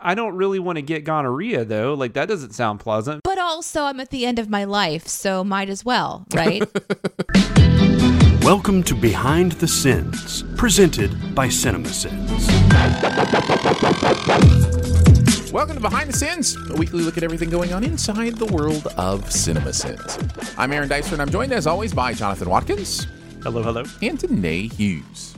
I don't really want to get gonorrhea, though. Like, that doesn't sound pleasant. But also, I'm at the end of my life, so might as well, right? Welcome to Behind the Sins, presented by CinemaSins. Welcome to Behind the Sins, a weekly look at everything going on inside the world of CinemaSins. I'm Aaron Dicer, and I'm joined, as always, by Jonathan Watkins. Hello, hello. And Danae Hughes.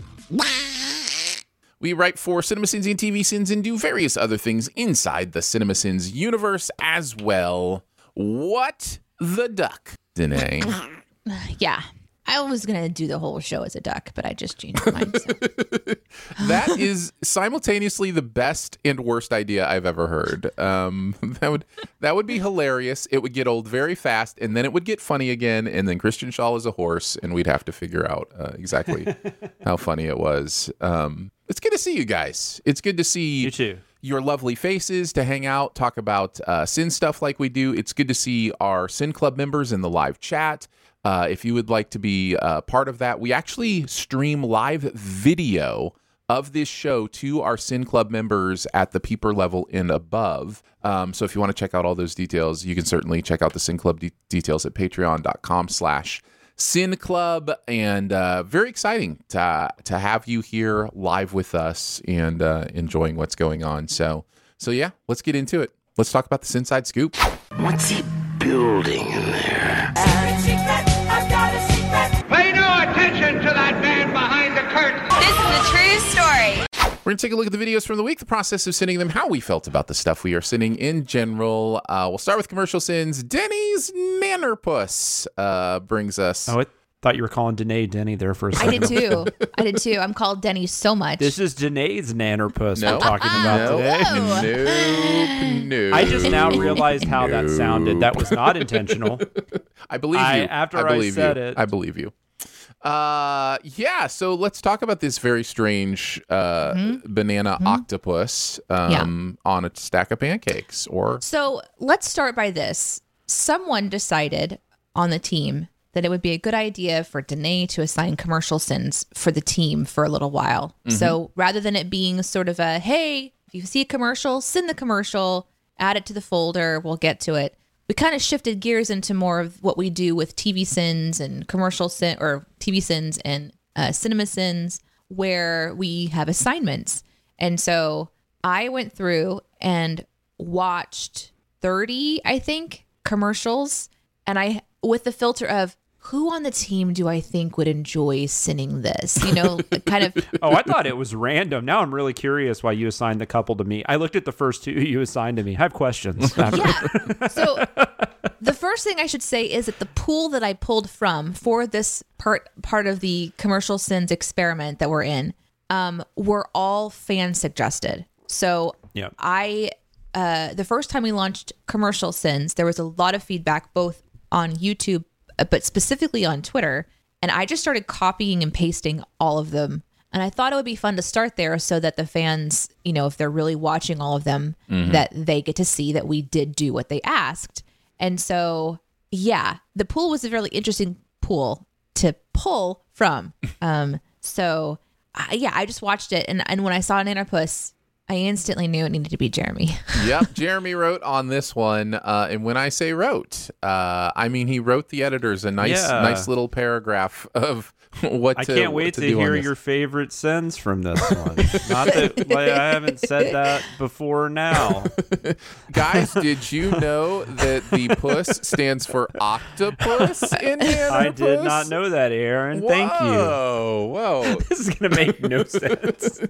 We write for CinemaSins and TV Sins and do various other things inside the CinemaSins universe as well. What the duck, Danae? Yeah. I was going to do the whole show as a duck, but I just changed my mind. So. That is simultaneously the best and worst idea I've ever heard. That would be hilarious. It would get old very fast, and then it would get funny again, and then Christian Shaw is a horse, and we'd have to figure out exactly how funny it was. It's good to see you guys. It's good to see You too. Your lovely faces, to hang out, talk about Sin stuff like we do. It's good to see our Sin Club members in the live chat. If you would like to be part of that, we actually stream live video of this show to our Sin Club members at the peeper level and above. So if you want to check out all those details, you can certainly check out the Sin Club details at patreon.com/Sin Club. And very exciting to have you here live with us and enjoying what's going on. So yeah, let's get into it. Let's talk about the Sinside Scoop. What's he building in there? Pay no attention to that man behind the curtain. This is a true story. We're going to take a look at the videos from the week, the process of sending them, how we felt about the stuff we are sending in general. We'll start with commercial sins. Denny's Nannerpuss brings us... Oh, I thought you were calling Danae Denny there for a I second. did too. I'm called Denny so much. This is Danae's Nannerpuss No. we're talking about today. No. I just now realized how that sounded. That was not intentional. I believe you. After I said it. I believe you. Yeah, so let's talk about this very strange banana octopus on a stack of pancakes. So let's start by this. Someone decided on the team that it would be a good idea for Danae to assign commercial sins for the team for a little while. So rather than it being sort of a, hey, if you see a commercial, send the commercial, add it to the folder, we'll get to it. We kind of shifted gears into more of what we do with TV sins and commercial sin, or TV sins and cinema sins, where we have assignments. And so I went through and watched 30, I think, commercials, and I, with the filter of, who on the team do I think would enjoy sinning this? You know, kind of. Oh, I thought it was random. Now I'm really curious why you assigned the couple to me. I looked at the first two you assigned to me. I have questions. Yeah. So the first thing I should say is that the pool that I pulled from for this part of the commercial sins experiment that we're in were all fan suggested. So yeah. The first time we launched commercial sins, there was a lot of feedback both on YouTube, but specifically on Twitter. And I just started copying and pasting all of them. And I thought it would be fun to start there so that the fans, you know, if they're really watching all of them, that they get to see that we did do what they asked. And so, yeah, the pool was a really interesting pool to pull from. I just watched it. And when I saw Nannerpuss, I instantly knew it needed to be Jeremy. Yep, Jeremy wrote on this one, and when I say wrote, I mean he wrote the editors a nice little paragraph of what. I can't wait to hear your favorite sins from this one. Not that I haven't said that before now. Guys, did you know that the puss stands for octopus in Nannerpuss? I did not know that, Aaron. Thank you. Whoa. This is going to make no sense.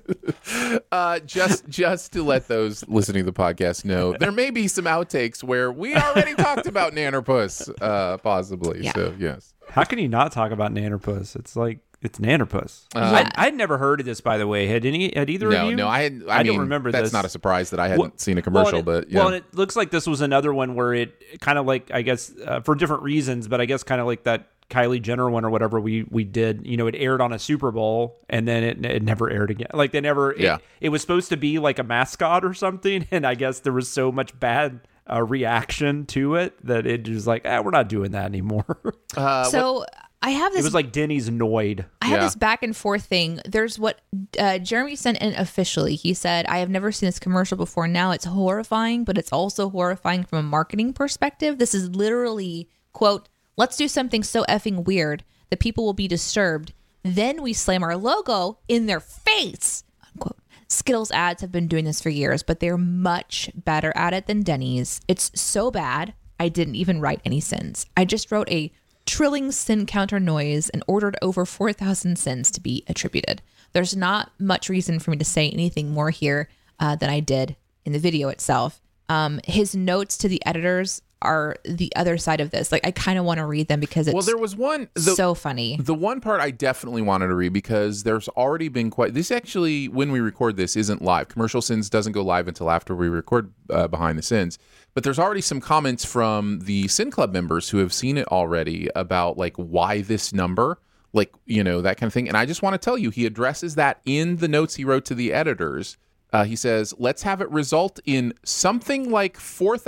Just to let those listening to the podcast know, there may be some outtakes where we already talked about Nannerpuss, possibly. Yeah. So, yes. How can you not talk about Nannerpuss? It's like, it's Nannerpuss. Yeah. I'd never heard of this, by the way. Had either of you? No, I mean, don't remember that's this. not a surprise that I hadn't seen a commercial, but yeah. Well, and it looks like this was another one where it kind of like, I guess, for different reasons, but I guess kind of like that Kylie Jenner one or whatever we did, you know, it aired on a Super Bowl and then it never aired again. Like they never, it was supposed to be like a mascot or something. And I guess there was so much bad reaction to it that it was like, we're not doing that anymore. I have this. It was like Denny's annoyed. I had this back and forth thing. There's what Jeremy sent in officially. He said, I have never seen this commercial before. Now it's horrifying, but it's also horrifying from a marketing perspective. This is literally, quote, let's do something so effing weird that people will be disturbed. Then we slam our logo in their face, unquote. Skittles ads have been doing this for years, but they're much better at it than Denny's. It's so bad, I didn't even write any sins. I just wrote a trilling sin counter noise and ordered over 4,000 sins to be attributed. There's not much reason for me to say anything more here than I did in the video itself. His notes to the editors are the other side of this. Like, I kind of want to read them because it's there was one so funny. The one part I definitely wanted to read because there's already been this actually, when we record this, isn't live. Commercial Sins doesn't go live until after we record Behind the Sins. But there's already some comments from the Sin Club members who have seen it already about like why this number, like, you know, that kind of thing. And I just want to tell you, he addresses that in the notes he wrote to the editors. He says, let's have it result in something like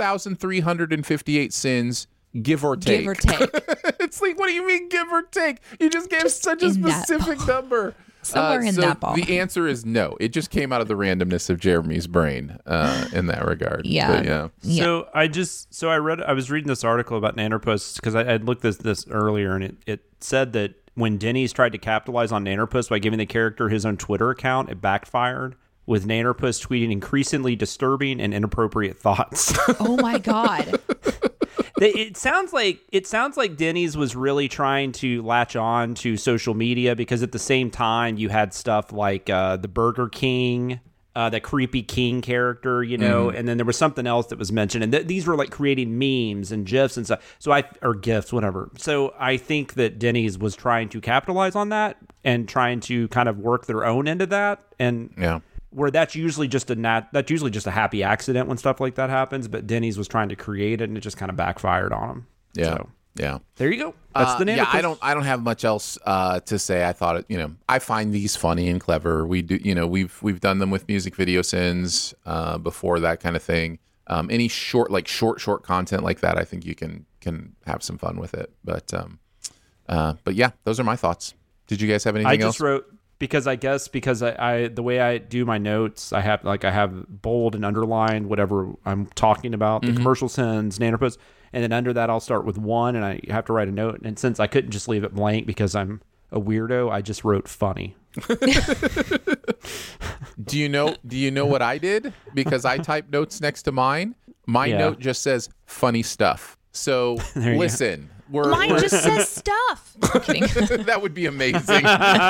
4,358 sins, give or take. Give or take. It's like, what do you mean, give or take? You just gave such a specific number. Somewhere in that ball. The answer is no. It just came out of the randomness of Jeremy's brain in that regard. Yeah. But, So I was reading this article about Nannerpuss because I had looked this earlier, and it said that when Denny's tried to capitalize on Nannerpuss by giving the character his own Twitter account, it backfired, with Nannerpuss tweeting increasingly disturbing and inappropriate thoughts. Oh my God. It sounds like Denny's was really trying to latch on to social media because at the same time you had stuff like the Burger King, that creepy King character, you know, and then there was something else that was mentioned, and these were like creating memes and GIFs and stuff. Or GIFs, whatever. So I think that Denny's was trying to capitalize on that and trying to kind of work their own into that, and where that's usually just a happy accident when stuff like that happens, but Denny's was trying to create it and it just kind of backfired on them. Yeah. There you go. That's the name. I don't have much else to say. I thought I find these funny and clever. We do, we've done them with music video sins before, that kind of thing. Any short content like that, I think you can have some fun with it. But yeah, those are my thoughts. Did you guys have anything else? I just wrote because I the way I do my notes, I have bold and underlined whatever I'm talking about, the commercial sins, Nannerpuss, and then under that I'll start with one, and I have to write a note. And since I couldn't just leave it blank because I'm a weirdo, I just wrote funny. Do you know what I did? Because I typed notes next to mine. My note just says funny stuff. So listen. Mine just says stuff. I'm kidding. That would be amazing.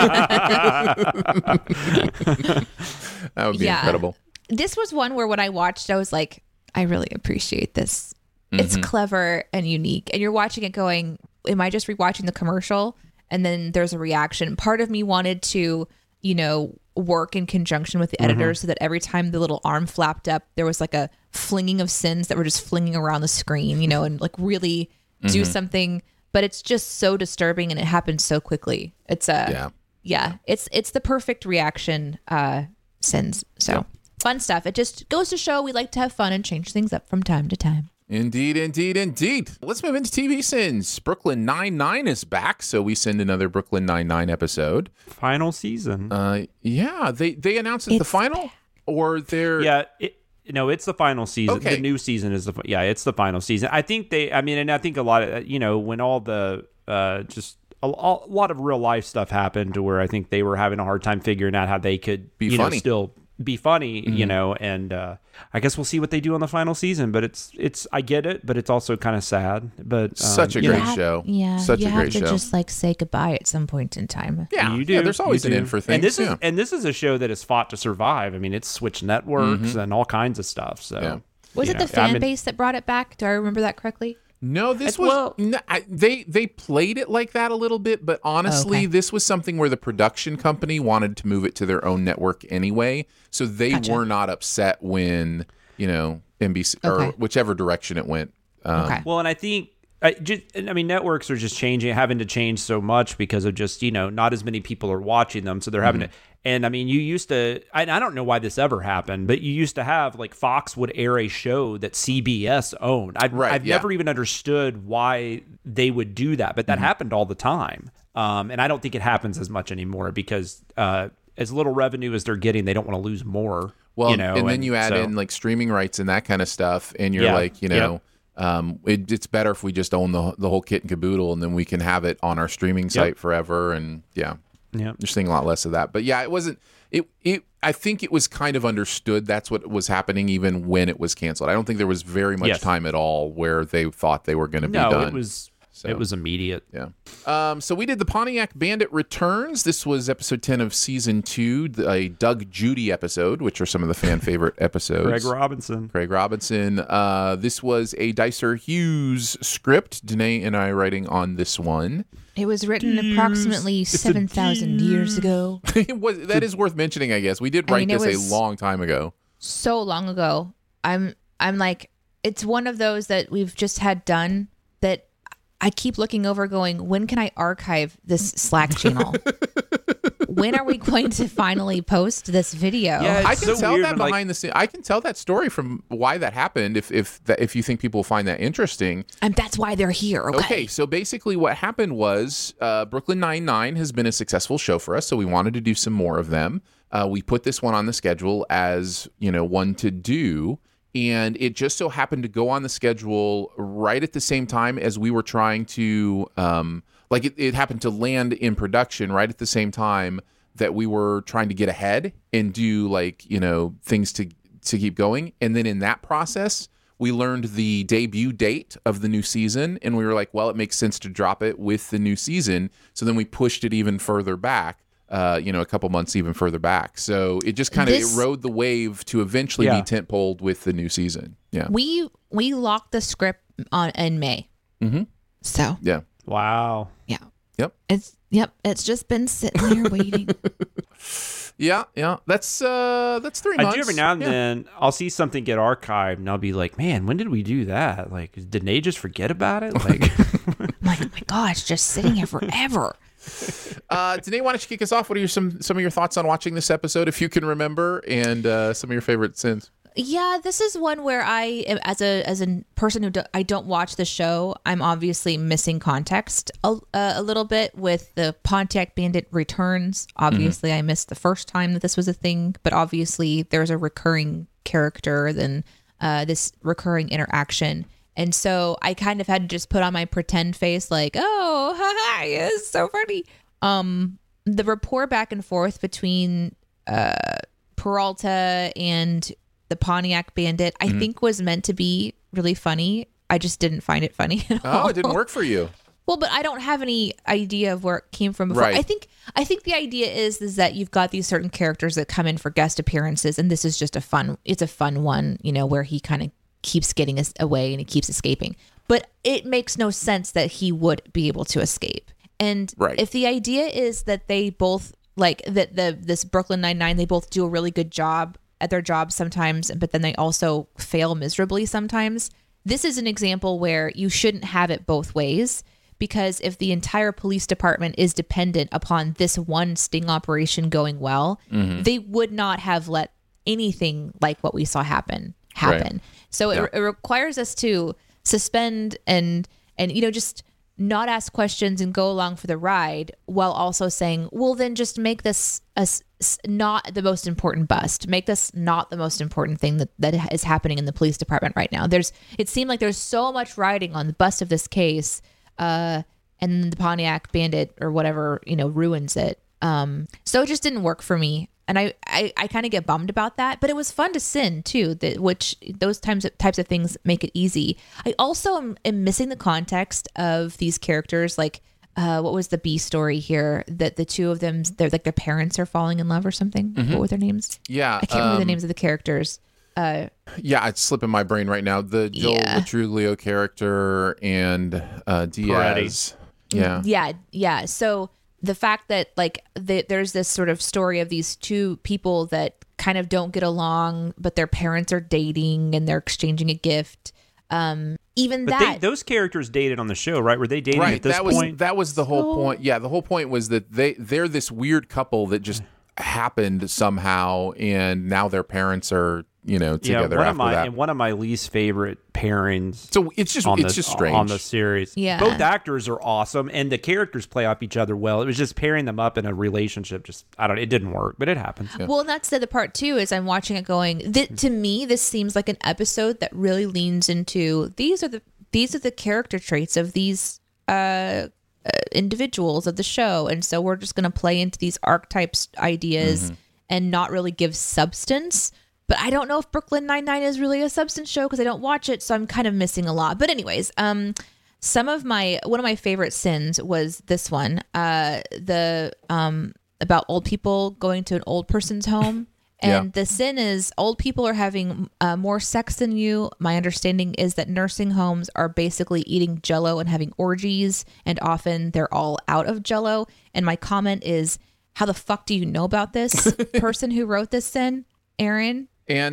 That would be incredible. This was one where when I watched, I was like, I really appreciate this. It's clever and unique. And you're watching it going, am I just rewatching the commercial? And then there's a reaction. Part of me wanted to, work in conjunction with the editors so that every time the little arm flapped up, there was like a flinging of sins that were just flinging around the screen, and like really do something. But it's just so disturbing and it happens so quickly. It's it's the perfect reaction sins. So fun stuff. It just goes to show we like to have fun and change things up from time to time. Indeed. Let's move into TV sins. Brooklyn Nine-Nine is back, so we send another Brooklyn Nine-Nine episode. Final season. They announced it's the final, or they're it's the final season. Okay. The new season is it's the final season. I think I think a lot of when all the just a lot of real life stuff happened to where I think they were having a hard time figuring out how they could be funny. Still be funny, and I guess we'll see what they do on the final season. But it's I get it, but it's also kind of sad. But such a great show. Yeah, such you a have great to show. just like say goodbye at some point in time. Yeah, you do. Yeah, there's always an end for things. And this is a show that has fought to survive. I mean, it's switched networks and all kinds of stuff. So was it the fan base that brought it back? Do I remember that correctly? No, they played it like that a little bit, but honestly, this was something where the production company wanted to move it to their own network anyway, so they were not upset when NBC or whichever direction it went. Well, and I think I mean, networks are just having to change so much because of just, not as many people are watching them. So they're having to, and I mean, you used to, I don't know why this ever happened, but you used to have like Fox would air a show that CBS owned. I've never even understood why they would do that, but that happened all the time. And I don't think it happens as much anymore because as little revenue as they're getting, they don't want to lose more. Well, and then you add in like streaming rights and that kind of stuff, and you're it's better if we just own the whole kit and caboodle, and then we can have it on our streaming site forever. And you're seeing a lot less of that. But yeah, it wasn't. I think it was kind of understood that's what was happening even when it was canceled. I don't think there was very much time at all where they thought they were going to be done. It was immediate. Yeah. So we did the Pontiac Bandit Returns. This was episode 10 of season 2, a Doug Judy episode, which are some of the fan favorite episodes. Craig Robinson. This was a Dicer Hughes script. Danae and I writing on this one. It was written approximately 7,000 years ago. That is worth mentioning, I guess. We did write this a long time ago. So long ago. I'm like, it's one of those that we've just had done that I keep looking over going, when can I archive this Slack channel? When are we going to finally post this video? Yeah, I can tell that behind the scenes. I can tell that story from why that happened if you think people will find that interesting. And that's why they're here. Okay, so basically what happened was Brooklyn Nine-Nine has been a successful show for us, so we wanted to do some more of them. We put this one on the schedule as, one to do. And it just so happened to go on the schedule right at the same time as we were trying to, it happened to land in production right at the same time that we were trying to get ahead and do things to keep going. And then in that process, we learned the debut date of the new season. And we were like, well, it makes sense to drop it with the new season. So then we pushed it even further back. A couple months even further back. So it just kind of it rode the wave to eventually be tentpoled with the new season. Yeah. We locked the script in May. Mm-hmm. So. Yeah. Wow. Yeah. Yep. It's just been sitting there waiting. Yeah. That's 3 months. I do every now and then. I'll see something get archived, and I'll be like, "Man, when did we do that? Like, did they just forget about it?" Like, I'm like, oh my gosh, just sitting here forever. Danae, why don't you kick us off? What are some of your thoughts on watching this episode, if you can remember, and some of your favorite sins? Yeah, this is one where I, as a person who I don't watch the show, I'm obviously missing context a little bit with the Pontiac Bandit Returns. Obviously, I missed the first time that this was a thing, but obviously there's a recurring character, then this recurring interaction. And so I kind of had to just put on my pretend face like, oh, haha, it's so funny. The rapport back and forth between Peralta and the Pontiac Bandit, I think was meant to be really funny. I just didn't find it funny at all. Oh, it didn't work for you. Well, but I don't have any idea of where it came from before. Right. I think the idea is that you've got these certain characters that come in for guest appearances, and this is just a fun one, where he kind of keeps getting away and he keeps escaping. But it makes no sense that he would be able to escape. And if the idea is that they both this Brooklyn Nine-Nine, they both do a really good job at their jobs sometimes, but then they also fail miserably sometimes. This is an example where you shouldn't have it both ways, because if the entire police department is dependent upon this one sting operation going well, they would not have let anything like what we saw happen. Right. So it requires us to suspend and just not ask questions and go along for the ride, while also saying, well, then just make this not the most important bust. Make this not the most important thing that is happening in the police department right now. It seemed like there's so much riding on the bust of this case, and the Pontiac Bandit or whatever, ruins it. So it just didn't work for me. And I kind of get bummed about that, but it was fun to sin too, which those types of things make it easy. I also am missing the context of these characters. Like, what was the B story here? That the two of them, their parents are falling in love or something. What were their names? Yeah, I can't remember the names of the characters. It's slipping my brain right now. The Joel Vitruglio character and Diaz. Yeah. So the fact that there's this sort of story of these two people that kind of don't get along, but their parents are dating and they're exchanging a gift. even But that. those characters dated on the show, right? Were they dating Right. at this point? That was the whole point. Yeah, the whole point was that they're this weird couple that just happened somehow, and now their parents are together one after of my that. and one of my least favorite pairings. So it's just strange on the series. Yeah. Both actors are awesome, and the characters play off each other well. It was just pairing them up in a relationship. It didn't work, but it happens. Well, and that's the other part too. Is I'm watching it going. To me, this seems like an episode that really leans into these are the character traits of these individuals of the show, and so we're just going to play into these archetypes ideas and not really give substance. But I don't know if Brooklyn Nine-Nine is really a substance show because I don't watch it, so I'm kind of missing a lot. But anyways, one of my favorite sins was this one, about old people going to an old person's home. And the sin is old people are having more sex than you. My understanding is that nursing homes are basically eating Jell-O and having orgies, and often they're all out of Jell-O. And my comment is, how the fuck do you know about this person who wrote this sin, Aaron?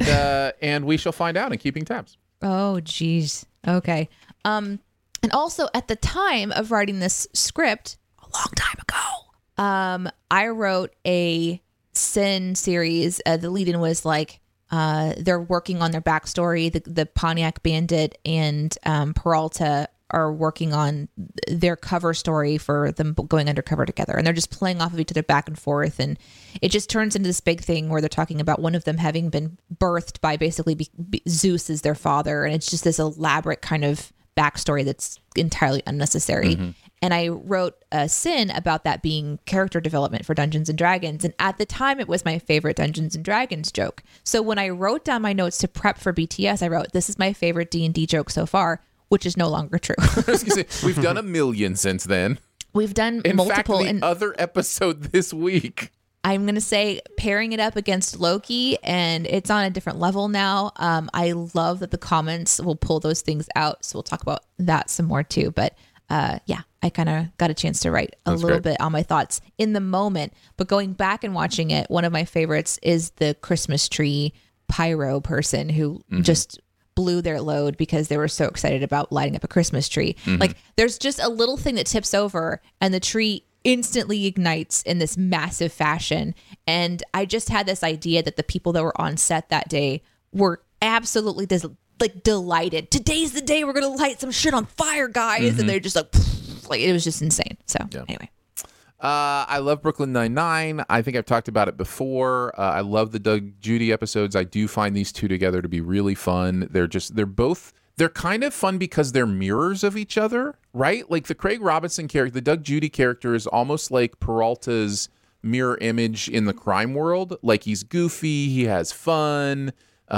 And we shall find out in keeping tabs. Oh, geez. Okay. And also at the time of writing this script, a long time ago, I wrote a sin series. The lead-in was like they're working on their backstory. The Pontiac Bandit and Peralta are working on their cover story for them going undercover together, and they're just playing off of each other back and forth, and it just turns into this big thing where they're talking about one of them having been birthed by basically Zeus as their father, and it's just this elaborate kind of backstory that's entirely unnecessary. And I wrote a sin about that being character development for Dungeons and Dragons, and at the time it was my favorite Dungeons and Dragons joke. So when I wrote down my notes to prep for BTS, I wrote, "This is my favorite D&D joke so far," which is no longer true. I was gonna say, we've done a million since then. We've done In multiple. fact, the other episode this week. I'm going to say pairing it up against Loki, and it's on a different level now. I love that the comments will pull those things out, so we'll talk about that some more too. But yeah, I kind of got a chance to write a little bit on my thoughts in the moment. But going back and watching it, one of my favorites is the Christmas tree pyro person who just blew their load because they were so excited about lighting up a Christmas tree. Like there's just a little thing that tips over and the tree instantly ignites in this massive fashion. And I just had this idea that the people that were on set that day were absolutely delighted. Today's the day we're going to light some shit on fire, guys. And they're just like it was just insane. So anyway. I love Brooklyn Nine-Nine. I think I've talked about it before. I love the Doug Judy episodes. I do find these two together to be really fun. They're kind of fun because they're mirrors of each other, right? Like the Craig Robinson character, the Doug Judy character is almost like Peralta's mirror image in the crime world. Like he's goofy, he has fun.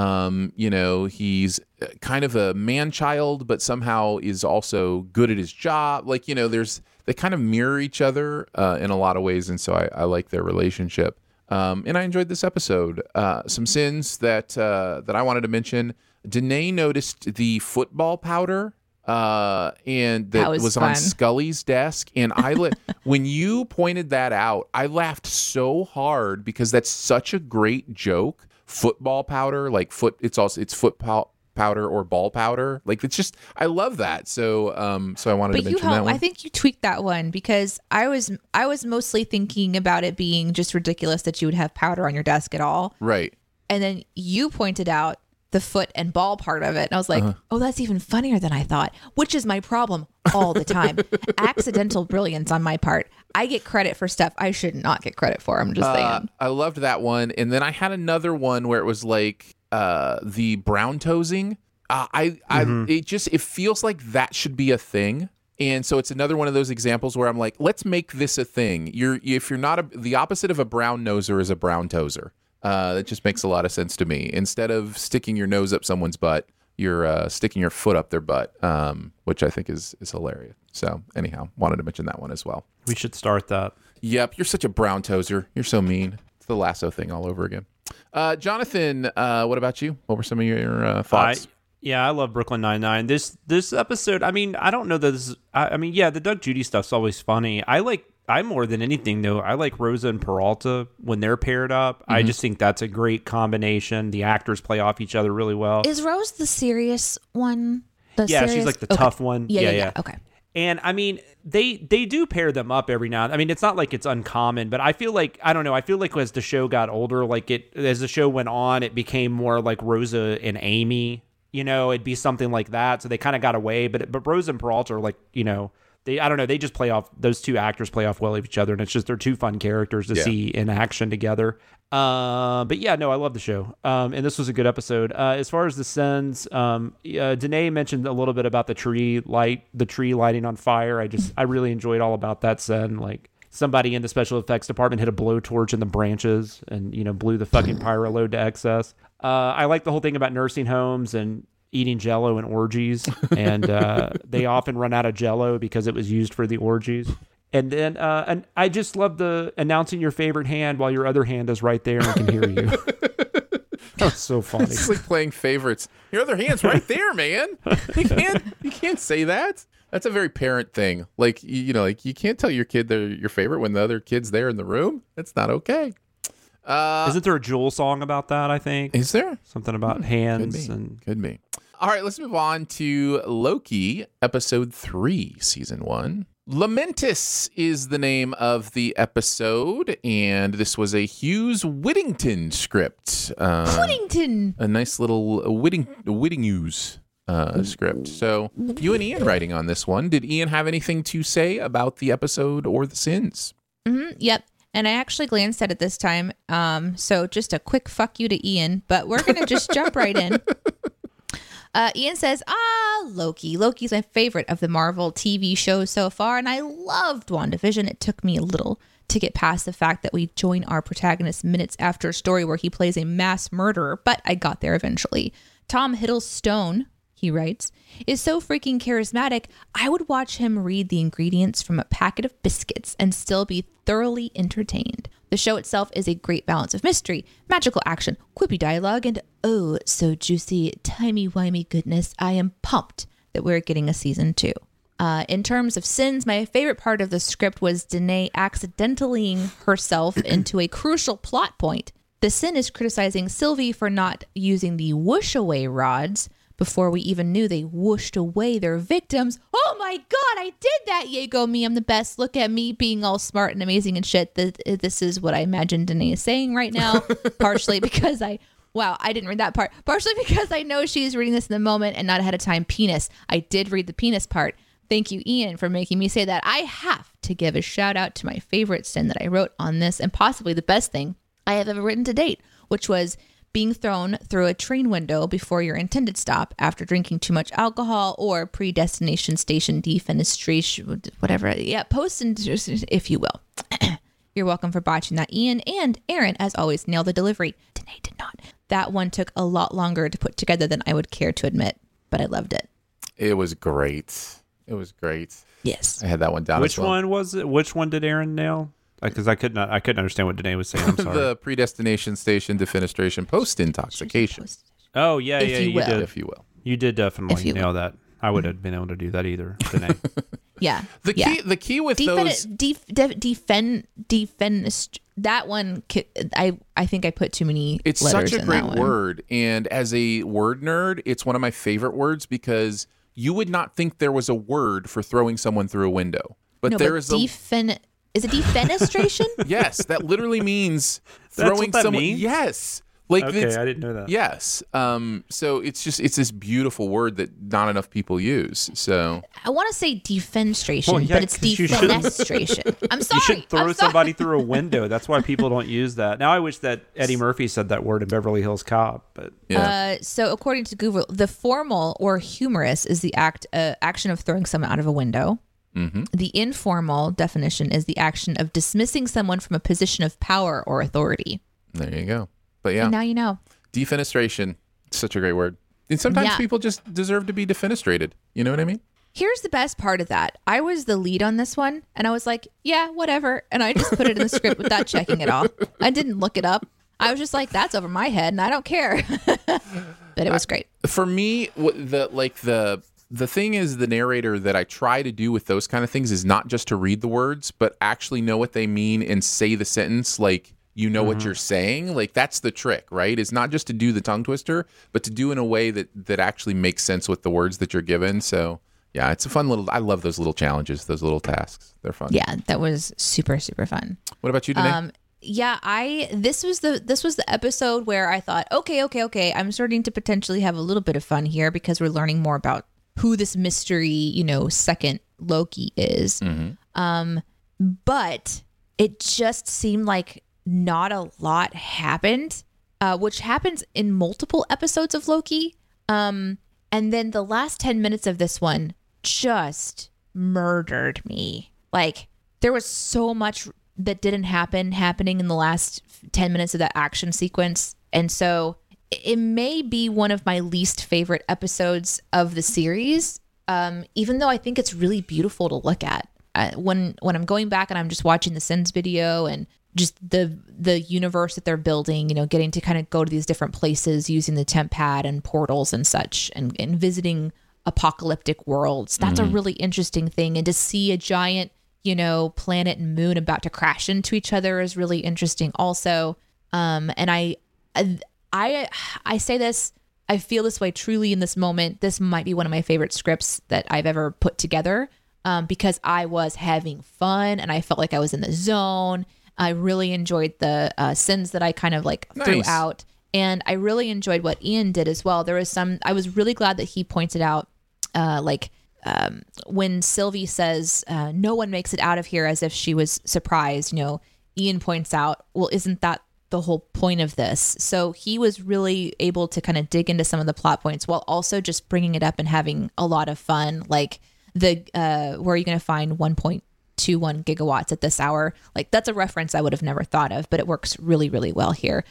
He's kind of a man-child, but somehow is also good at his job. Like, they kind of mirror each other in a lot of ways, and so I like their relationship. And I enjoyed this episode. Some sins that I wanted to mention. Danae noticed the football powder, and that was on Scully's desk. And when you pointed that out, I laughed so hard because that's such a great joke. Football powder, like it's foot powder or ball powder. Like it's just, I love that. So I wanted to mention that one. I think you tweaked that one because I was mostly thinking about it being just ridiculous that you would have powder on your desk at all. Right. And then you pointed out the foot and ball part of it. And I was like, oh, that's even funnier than I thought, which is my problem all the time. Accidental brilliance on my part. I get credit for stuff I should not get credit for. I'm just saying. I loved that one. And then I had another one where it was like the brown toesing. It feels like that should be a thing. And so it's another one of those examples where I'm like, let's make this a thing. If you're not the opposite of a brown noser is a brown toeser. That just makes a lot of sense to me. Instead of sticking your nose up someone's butt, you're sticking your foot up their butt, which I think is hilarious. So anyhow, wanted to mention that one as well. We should start that. Yep, you're such a brown toeser. You're so mean. It's the lasso thing all over again. Jonathan, what about you? What were some of your thoughts? I love Brooklyn Nine-Nine. This episode, I mean, I don't know that this. The Doug Judy stuff's always funny. I more than anything though, I like Rosa and Peralta when they're paired up. I just think that's a great combination. The actors play off each other really well. Is Rose the serious one? Yeah, she's serious? like the Okay. tough one. Yeah. Okay. And I mean, they do pair them up every now and then. I mean, it's not like it's uncommon, but I feel like, I don't know, I feel like as the show got older, like as the show went on, it became more like Rosa and Amy, you know, it'd be something like that. So they kind of got away, but Rosa and Peralta are like, you know, I don't know, they just play off, those two actors play off well of each other, and it's just, they're two fun characters to see in action together. But yeah, no, I love the show. And this was a good episode. As far as the sins, Danae mentioned a little bit about the tree lighting on fire. I really enjoyed all about that sin. Like, somebody in the special effects department hit a blowtorch in the branches and, you know, blew the fucking pyro load to excess. I like the whole thing about nursing homes and eating Jell-O and orgies, and they often run out of Jell-O because it was used for the orgies. And then and I just love the announcing your favorite hand while your other hand is right there and can hear you. That's so funny. It's like playing favorites. Your other hand's right there, man. You can't say that. That's a very parent thing. Like, you know, like you can't tell your kid they're your favorite when the other kid's there in the room. That's not okay. Isn't there a Jewel song about that, I think? Is there? Something about hands. Could be. All right, let's move on to Loki, episode 3, season 1. Lamentis is the name of the episode, and this was a Hughes Whittington script. Whittington. A nice little Whittinghughes script. So you and Ian writing on this one. Did Ian have anything to say about the episode or the sins? Yep. And I actually glanced at it this time. So just a quick fuck you to Ian, but we're going to just jump right in. Ian says, Loki. Loki's my favorite of the Marvel TV shows so far, and I loved WandaVision. It took me a little to get past the fact that we join our protagonist minutes after a story where he plays a mass murderer, but I got there eventually. Tom Hiddleston, he writes, is so freaking charismatic, I would watch him read the ingredients from a packet of biscuits and still be thoroughly entertained. The show itself is a great balance of mystery, magical action, quippy dialogue, and oh, so juicy, timey-wimey goodness. I am pumped that we're getting a season 2. In terms of sins, my favorite part of the script was Danae accidentally herself into a crucial plot point. The sin is criticizing Sylvie for not using the whoosh-away rods before we even knew they whooshed away their victims. Oh my God, I did that. Yay, go me. I'm the best. Look at me being all smart and amazing and shit. This is what I imagine Danae is saying right now. Partially because I didn't read that part. Partially because I know she's reading this in the moment and not ahead of time. Penis. I did read the penis part. Thank you, Ian, for making me say that. I have to give a shout out to my favorite sin that I wrote on this, and possibly the best thing I have ever written to date, which was being thrown through a train window before your intended stop after drinking too much alcohol or pre-destination station defenestration, whatever. Yeah, post, if you will. You're welcome for botching that. Ian and Aaron, as always, nailed the delivery. Danae did not. That one took a lot longer to put together than I would care to admit, but I loved it. It was great. It was great. Yes. I had that one down Which as well. one was it? Which one did Aaron nail? Because I couldn't understand what Danae was saying. I'm sorry. The predestination station defenestration post intoxication, Oh yeah, If yeah, you you will. did. if you will. You did If definitely you nail that. I would have been able to do that either, Danae. Yeah. The key with those. That one, I think I put too many It's letters such a in great that one. word, and as a word nerd, it's one of my favorite words because you would not think there was a word for throwing someone through a window, but No, there but is a. is it defenestration? Yes, that literally means That's throwing what that someone. means? Yes, like Okay, it's- I didn't know that. Yes, so it's this beautiful word that not enough people use. So I want to say defenestration, Well, yeah, but it's 'cause you shouldn't- defenestration. I'm sorry. You should throw I'm sorry. somebody through a window. That's why people don't use that. Now I wish that Eddie Murphy said that word in Beverly Hills Cop, but yeah, So according to Google, the formal or humorous is the action of throwing someone out of a window. Mm-hmm. The informal definition is the action of dismissing someone from a position of power or authority. there you go. But yeah, And now you know. defenestration, such a great word. And sometimes Yeah. people just deserve to be defenestrated. You know what I mean? Here's the best part of that. I was the lead on this one, and I was like, yeah, whatever. And I just put it in the script without checking it all. I didn't look it up. I was just like, that's over my head, and I don't care. But it was great. For me, the thing is, the narrator that I try to do with those kind of things is not just to read the words, but actually know what they mean and say the sentence like you know what you're saying. Like, that's the trick, right? It's not just to do the tongue twister, but to do in a way that actually makes sense with the words that you're given. So yeah, it's a fun little, I love those little challenges, those little tasks. They're fun. Yeah, that was super, super fun. What about you, Danae? This was the episode where I thought, okay, I'm starting to potentially have a little bit of fun here because we're learning more about who this mystery, second Loki is. But it just seemed like not a lot happened, which happens in multiple episodes of Loki. And then the last 10 minutes of this one just murdered me. Like, there was so much that didn't happening in the last 10 minutes of that action sequence. And so it may be one of my least favorite episodes of the series, even though I think it's really beautiful to look at. When I'm going back and I'm just watching the Sins video and just the universe that they're building, getting to kind of go to these different places using the temp pad and portals and such, and visiting apocalyptic worlds. That's a really interesting thing. And to see a giant, planet and moon about to crash into each other is really interesting also. And I say this, I feel this way truly in this moment. This might be one of my favorite scripts that I've ever put together, because I was having fun and I felt like I was in the zone. I really enjoyed the sins that I kind of threw out. And I really enjoyed what Ian did as well. I was really glad that he pointed out, when Sylvie says, no one makes it out of here, as if she was surprised, Ian points out, well, isn't that the whole point of this? So he was really able to kind of dig into some of the plot points while also just bringing it up and having a lot of fun. Like where are you going to find 1.21 gigawatts at this hour? Like, that's a reference I would have never thought of, but it works really, really well here.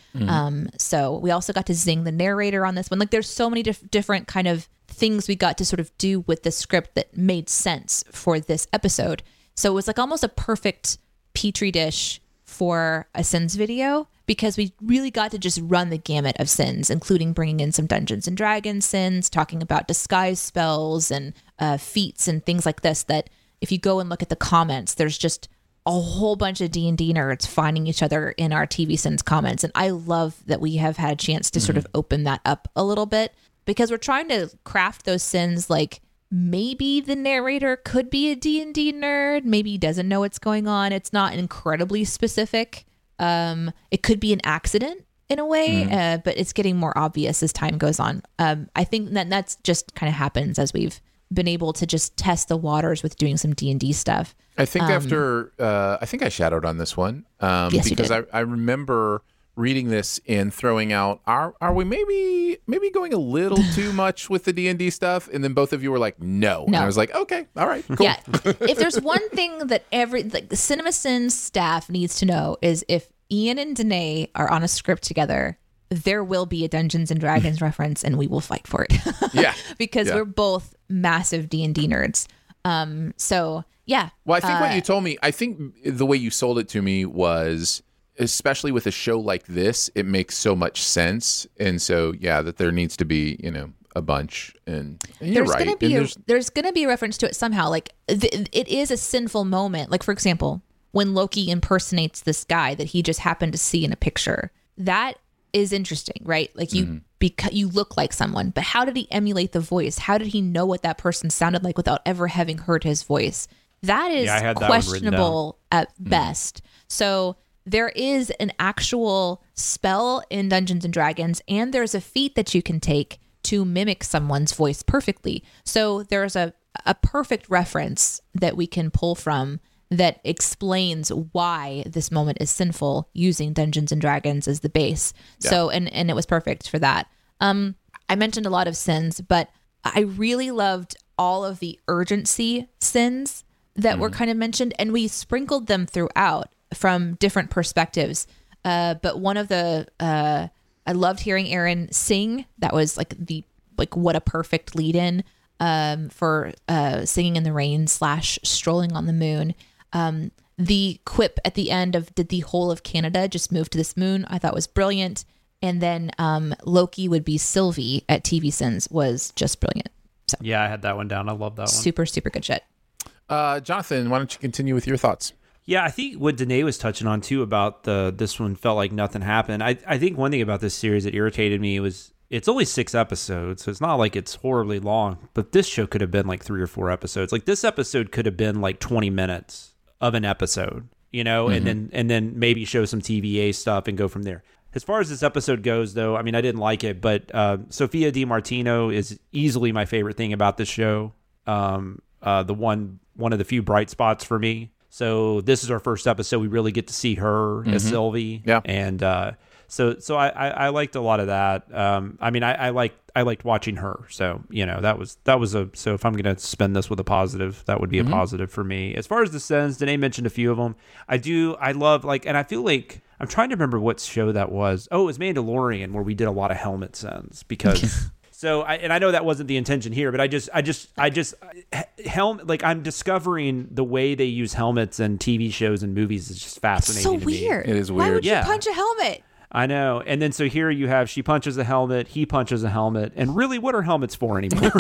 So we also got to zing the narrator on this one. Like, there's so many different kind of things we got to sort of do with the script that made sense for this episode. So it was like almost a perfect petri dish for a Sins video, because we really got to just run the gamut of Sins, including bringing in some Dungeons and Dragons Sins, talking about disguise spells and feats and things like this, that if you go and look at the comments, there's just a whole bunch of D&D nerds finding each other in our TV Sins comments. And I love that we have had a chance to sort of open that up a little bit, because we're trying to craft those Sins like, maybe the narrator could be a D&D nerd. Maybe he doesn't know what's going on. It's not incredibly specific. It could be an accident in a way, but it's getting more obvious as time goes on. I think that's just kind of happens as we've been able to just test the waters with doing some D&D stuff. I think I think I shadowed on this one, yes, because I remember reading this and throwing out, are we maybe going a little too much with the D&D stuff? And then both of you were like, no. And I was like, okay, all right, cool. Yeah. If there's one thing that the Cinema Sins staff needs to know, is if Ian and Danae are on a script together, there will be a Dungeons and Dragons reference, and we will fight for it. Yeah. Because we're both massive D&D nerds. So yeah. Well, I think what you told me, I think the way you sold it to me was, especially with a show like this, it makes so much sense. And so, yeah, that there needs to be, a bunch. And you're right. There's going to be a reference to it somehow. Like, it is a sinful moment. Like, for example, when Loki impersonates this guy that he just happened to see in a picture. That is interesting, right? Like, because you look like someone, but how did he emulate the voice? How did he know what that person sounded like without ever having heard his voice? That is questionable at best. So there is an actual spell in Dungeons and Dragons, and there's a feat that you can take to mimic someone's voice perfectly. So there's a perfect reference that we can pull from that explains why this moment is sinful, using Dungeons and Dragons as the base. Yeah. So, and it was perfect for that. I mentioned a lot of Sins, but I really loved all of the urgency Sins that were kind of mentioned, and we sprinkled them throughout from different perspectives. But one of the, I loved hearing Aaron sing. That was what a perfect lead in, for, Singing in the Rain / Strolling on the Moon. The quip at the end of, did the whole of Canada just move to this moon? I thought was brilliant. And then, Loki would be Sylvie at TV Sins was just brilliant. So yeah, I had that one down. I love that one. Super, super good shit. Jonathan, why don't you continue with your thoughts? Yeah, I think what Danae was touching on too about this one felt like nothing happened. I think one thing about this series that irritated me was it's only 6 episodes, so it's not like it's horribly long, but this show could have been like 3 or 4 episodes. Like this episode could have been like 20 minutes of an episode, you know, and then maybe show some TVA stuff and go from there. As far as this episode goes, though, I mean, I didn't like it, but Sophia DiMartino is easily my favorite thing about this show. The one of the few bright spots for me. So this is our first episode. We really get to see her as Sylvie. Yeah. And so I liked a lot of that. I mean, I liked watching her. So, you know, that was so if I'm going to spend this with a positive, that would be a positive for me. As far as the sins, Danae mentioned a few of them. I love like, and I feel like I'm trying to remember what show that was. Oh, it was Mandalorian where we did a lot of helmet sins because so I know that wasn't the intention here, but I just helmet, like I'm discovering the way they use helmets in TV shows and movies is just fascinating. So to me. weird. It is Why weird. would you Yeah. punch a helmet? I know. And then so here you have she punches a helmet, he punches a helmet, and really what are helmets for anymore?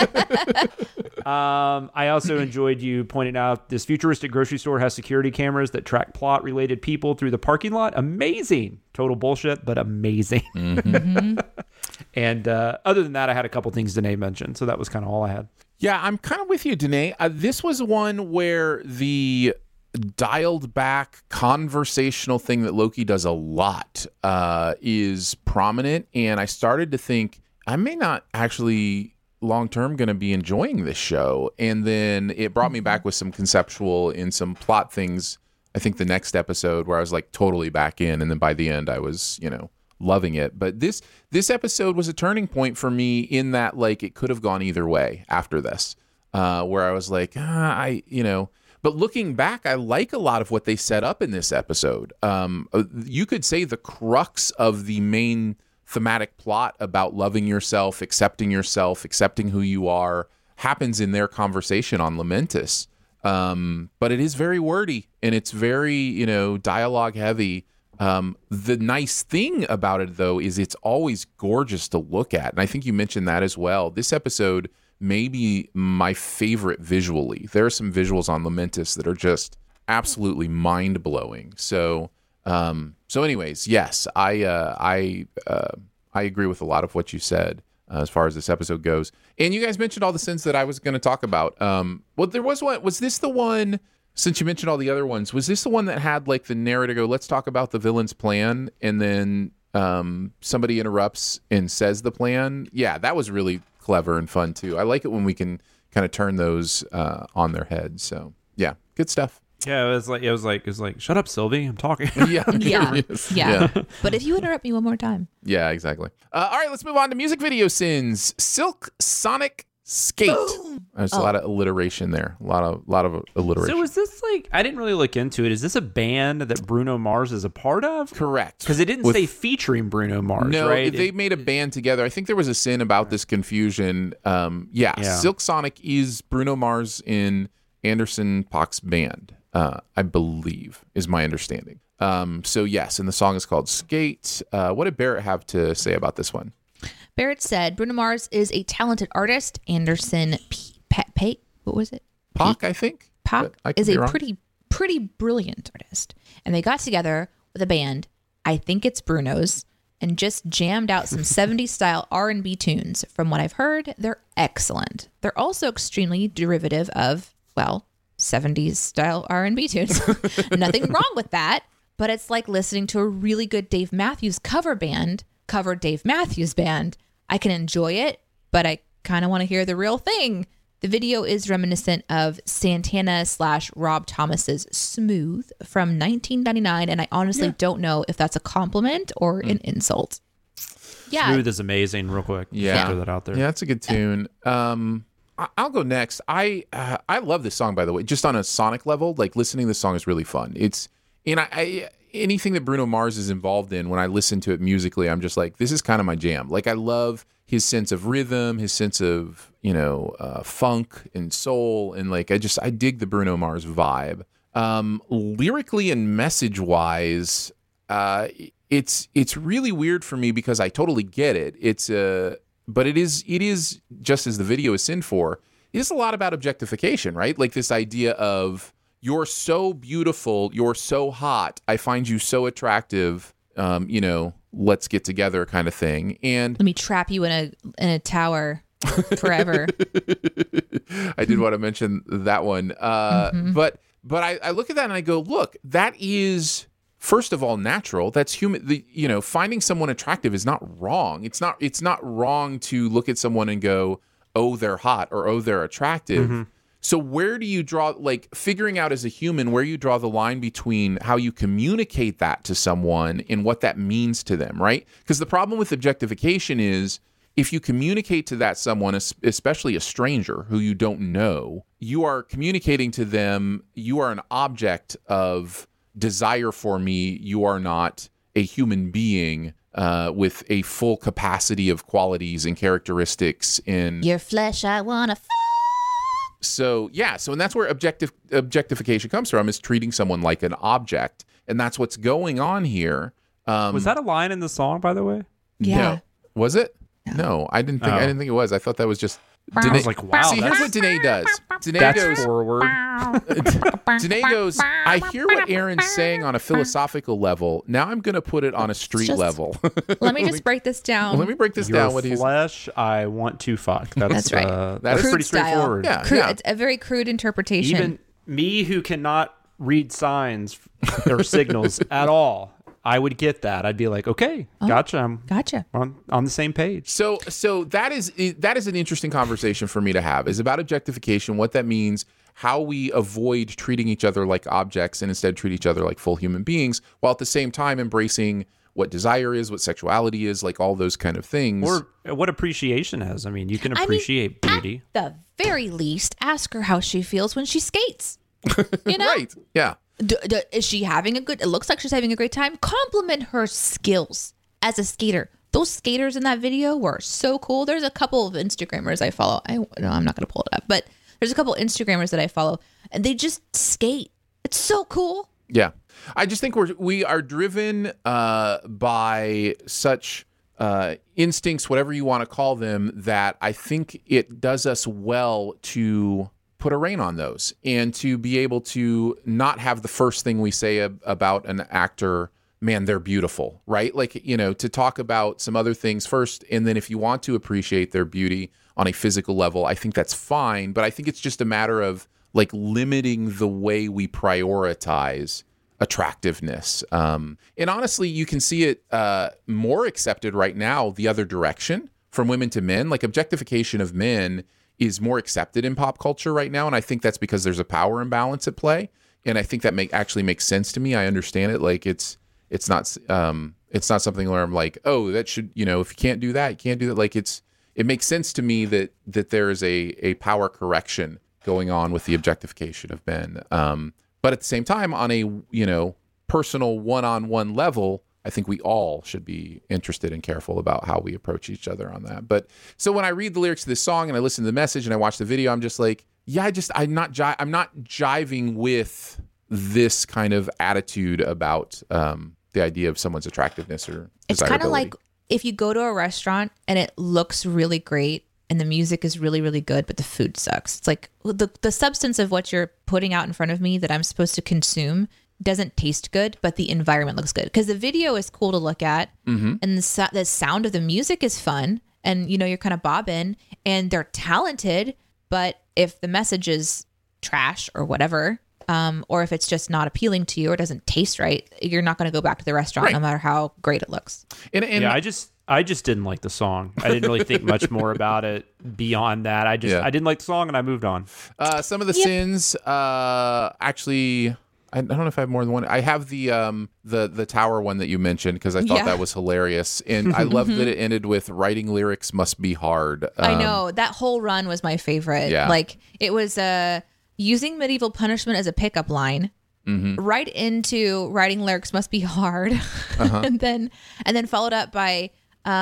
I also enjoyed you pointing out this futuristic grocery store has security cameras that track plot related people through the parking lot. Amazing. Total bullshit, but amazing. And other than that, I had a couple things Danae mentioned, so that was kind of all I had. Yeah, I'm kind of with you, Danae. This was one where the dialed back conversational thing that Loki does a lot is prominent, and I started to think I may not actually long-term going to be enjoying this show. And then it brought me back with some conceptual and some plot things. I think the next episode where I was like totally back in, and then by the end I was, you know, loving it. But this episode was a turning point for me in that like it could have gone either way after this, where I was like, but looking back, I like a lot of what they set up in this episode. You could say the crux of the main thematic plot about loving yourself, accepting who you are, happens in their conversation on Lamentis. But it is very wordy and it's very, you know, dialogue heavy. The nice thing about it, though, is it's always gorgeous to look at. And I think you mentioned that as well. This episode may be my favorite visually. There are some visuals on Lamentis that are just absolutely mind-blowing. So anyways, yes, I agree with a lot of what you said as far as this episode goes. And you guys mentioned all the sins that I was going to talk about. Well, there was one. Was this the one, since you mentioned all the other ones, was this the one that had like the narrator go, let's talk about the villain's plan, and then somebody interrupts and says the plan? Yeah, that was really clever and fun too. I like it when we can kind of turn those on their head. So yeah, good stuff. Yeah, it was like, shut up, Sylvie, I'm talking. Yeah. Yeah. But if you interrupt me one more time. Yeah, exactly. All right, let's move on to music video sins. Silk Sonic Skate. There's a lot of alliteration there. A lot of alliteration. So is this like, I didn't really look into it. Is this a band that Bruno Mars is a part of? Correct. Because it didn't say featuring Bruno Mars, no, right? they made a band together. I think there was a sin about this confusion. Silk Sonic is Bruno Mars in Anderson .Paak's band, I believe, is my understanding. So yes, and the song is called Skate. What did Barrett have to say about this one? Barrett said, Bruno Mars is a talented artist. Anderson .Paak, what was it? Paak, I think. Paak is a pretty brilliant artist. And they got together with a band, I think it's Bruno's, and just jammed out some 70s style R&B tunes. From what I've heard, they're excellent. They're also extremely derivative of, well, 70s style R&B tunes. Nothing wrong with that, but it's like listening to a really good Dave Matthews cover Dave Matthews Band. I can enjoy it, but I kind of want to hear the real thing. The video is reminiscent of Santana / Rob Thomas's Smooth from 1999, and I honestly don't know if that's a compliment or an insult. Yeah. Smooth is amazing, real quick. Yeah. Throw that out there. Yeah, that's a good tune. I'll go next. I love this song, by the way, just on a sonic level. Like, listening to this song is really fun. Anything that Bruno Mars is involved in, when I listen to it musically, I'm just like, this is kind of my jam. Like, I love his sense of rhythm, his sense of, funk and soul. And like, I dig the Bruno Mars vibe. Lyrically and message wise, it's really weird for me because I totally get it. But it is just as the video is sin for, it is a lot about objectification, right? Like this idea of, you're so beautiful, you're so hot, I find you so attractive, let's get together kind of thing. And Let me trap you in a tower forever. I did want to mention that one. But I look at that and I go, look, that is, first of all, natural. That's human. Finding someone attractive is not wrong. It's not wrong to look at someone and go, oh, they're hot, or oh, they're attractive. So where do you draw, like, figuring out as a human where you draw the line between how you communicate that to someone and what that means to them, right? Because the problem with objectification is if you communicate to that someone, especially a stranger who you don't know, you are communicating to them, you are an object of desire for me. You are not a human being with a full capacity of qualities and characteristics. Your flesh, I want to So and that's where objectification comes from, is treating someone like an object. And that's what's going on here. Was that a line in the song, by the way? Yeah. No. Was it? No, I didn't think it was. I thought that was just I was like, wow. See, here's what Danae does. Danae That's goes forward. Danae goes, I hear what Aaron's saying on a philosophical level. Now I'm going to put it on a street level. Let me just break this down. Let me break this Your down. What he's flesh, I want to fuck. That's right. That's pretty Crude style. straightforward. Yeah. It's a very crude interpretation. Even me, who cannot read signs or signals at all, I would get that. I'd be like, okay, gotcha. I'm Gotcha. on the same page. So that is an interesting conversation for me to have, is about objectification, what that means, how we avoid treating each other like objects and instead treat each other like full human beings, while at the same time embracing what desire is, what sexuality is, like all those kind of things. Or what appreciation is. I mean, you can appreciate beauty. At the very least, ask her how she feels when she skates. You know? Right. Yeah. Is she having a good? It looks like she's having a great time. Compliment her skills as a skater. Those skaters in that video were so cool. There's a couple of Instagrammers I follow. I'm not going to pull it up, but there's a couple of Instagrammers that I follow, and they just skate. It's so cool. Yeah. I just think we are driven by such instincts, whatever you want to call them, that I think it does us well to put a rein on those and to be able to not have the first thing we say about an actor, man, they're beautiful, right? Like, to talk about some other things first. And then if you want to appreciate their beauty on a physical level, I think that's fine. But I think it's just a matter of like limiting the way we prioritize attractiveness. And honestly, you can see it more accepted right now the other direction, from women to men. Like, objectification of men is more accepted in pop culture right now, and I think that's because there's a power imbalance at play. And I think that actually makes sense to me. I understand it. Like, it's not something where I'm like, oh, that should, if you can't do that, you can't do that. Like, it makes sense to me that there is a power correction going on with the objectification of men. But at the same time, on a personal one-on-one level, I think we all should be interested and careful about how we approach each other on that. But so when I read the lyrics to this song and I listen to the message and I watch the video, I'm just like, yeah, I'm not jiving with this kind of attitude about the idea of someone's attractiveness or It's kind of like if you go to a restaurant and it looks really great and the music is really, really good, but the food sucks. It's like the substance of what you're putting out in front of me that I'm supposed to consume doesn't taste good, but the environment looks good. Because the video is cool to look at, and the sound of the music is fun, and you're kind of bobbing, and they're talented. But if the message is trash or whatever, or if it's just not appealing to you or doesn't taste right, you're not going to go back to the restaurant no matter how great it looks. And yeah, I just didn't like the song. I didn't really think much more about it beyond that. I didn't like the song and I moved on. Some of the sins, actually, I don't know if I have more than one. I have the tower one that you mentioned because I thought that was hilarious, and I love that it ended with "writing lyrics must be hard." I know that whole run was my favorite. Yeah. Like it was using medieval punishment as a pickup line, right into writing lyrics must be hard, and then followed up by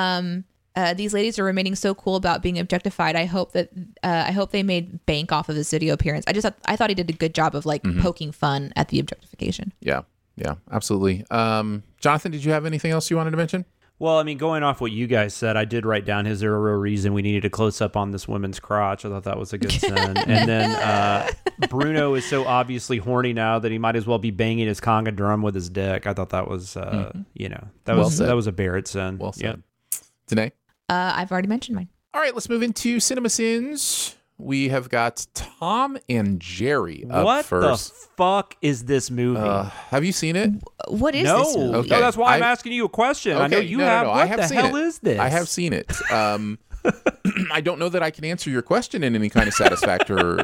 these ladies are remaining so cool about being objectified. I hope they made bank off of this video appearance. I thought he did a good job of like poking fun at the objectification. Yeah, absolutely. Jonathan, did you have anything else you wanted to mention? Well, I mean, going off what you guys said, I did write down his there a reason we needed a close up on this woman's crotch. I thought that was a good sin. And then Bruno is so obviously horny now that he might as well be banging his conga drum with his dick. I thought that was, that was a Barrett sin. Well said. Yep. Danae? I've already mentioned mine. All right, let's move into Cinema Sins. We have got Tom and Jerry up What first. the fuck is this movie? Have you seen it? What is no. this movie? Okay. No, that's why I'm I- asking you a question. I know Okay, you no, have. no, What I have the seen hell it. is this? I have seen it. I don't know that I can answer your question in any kind of satisfactorily.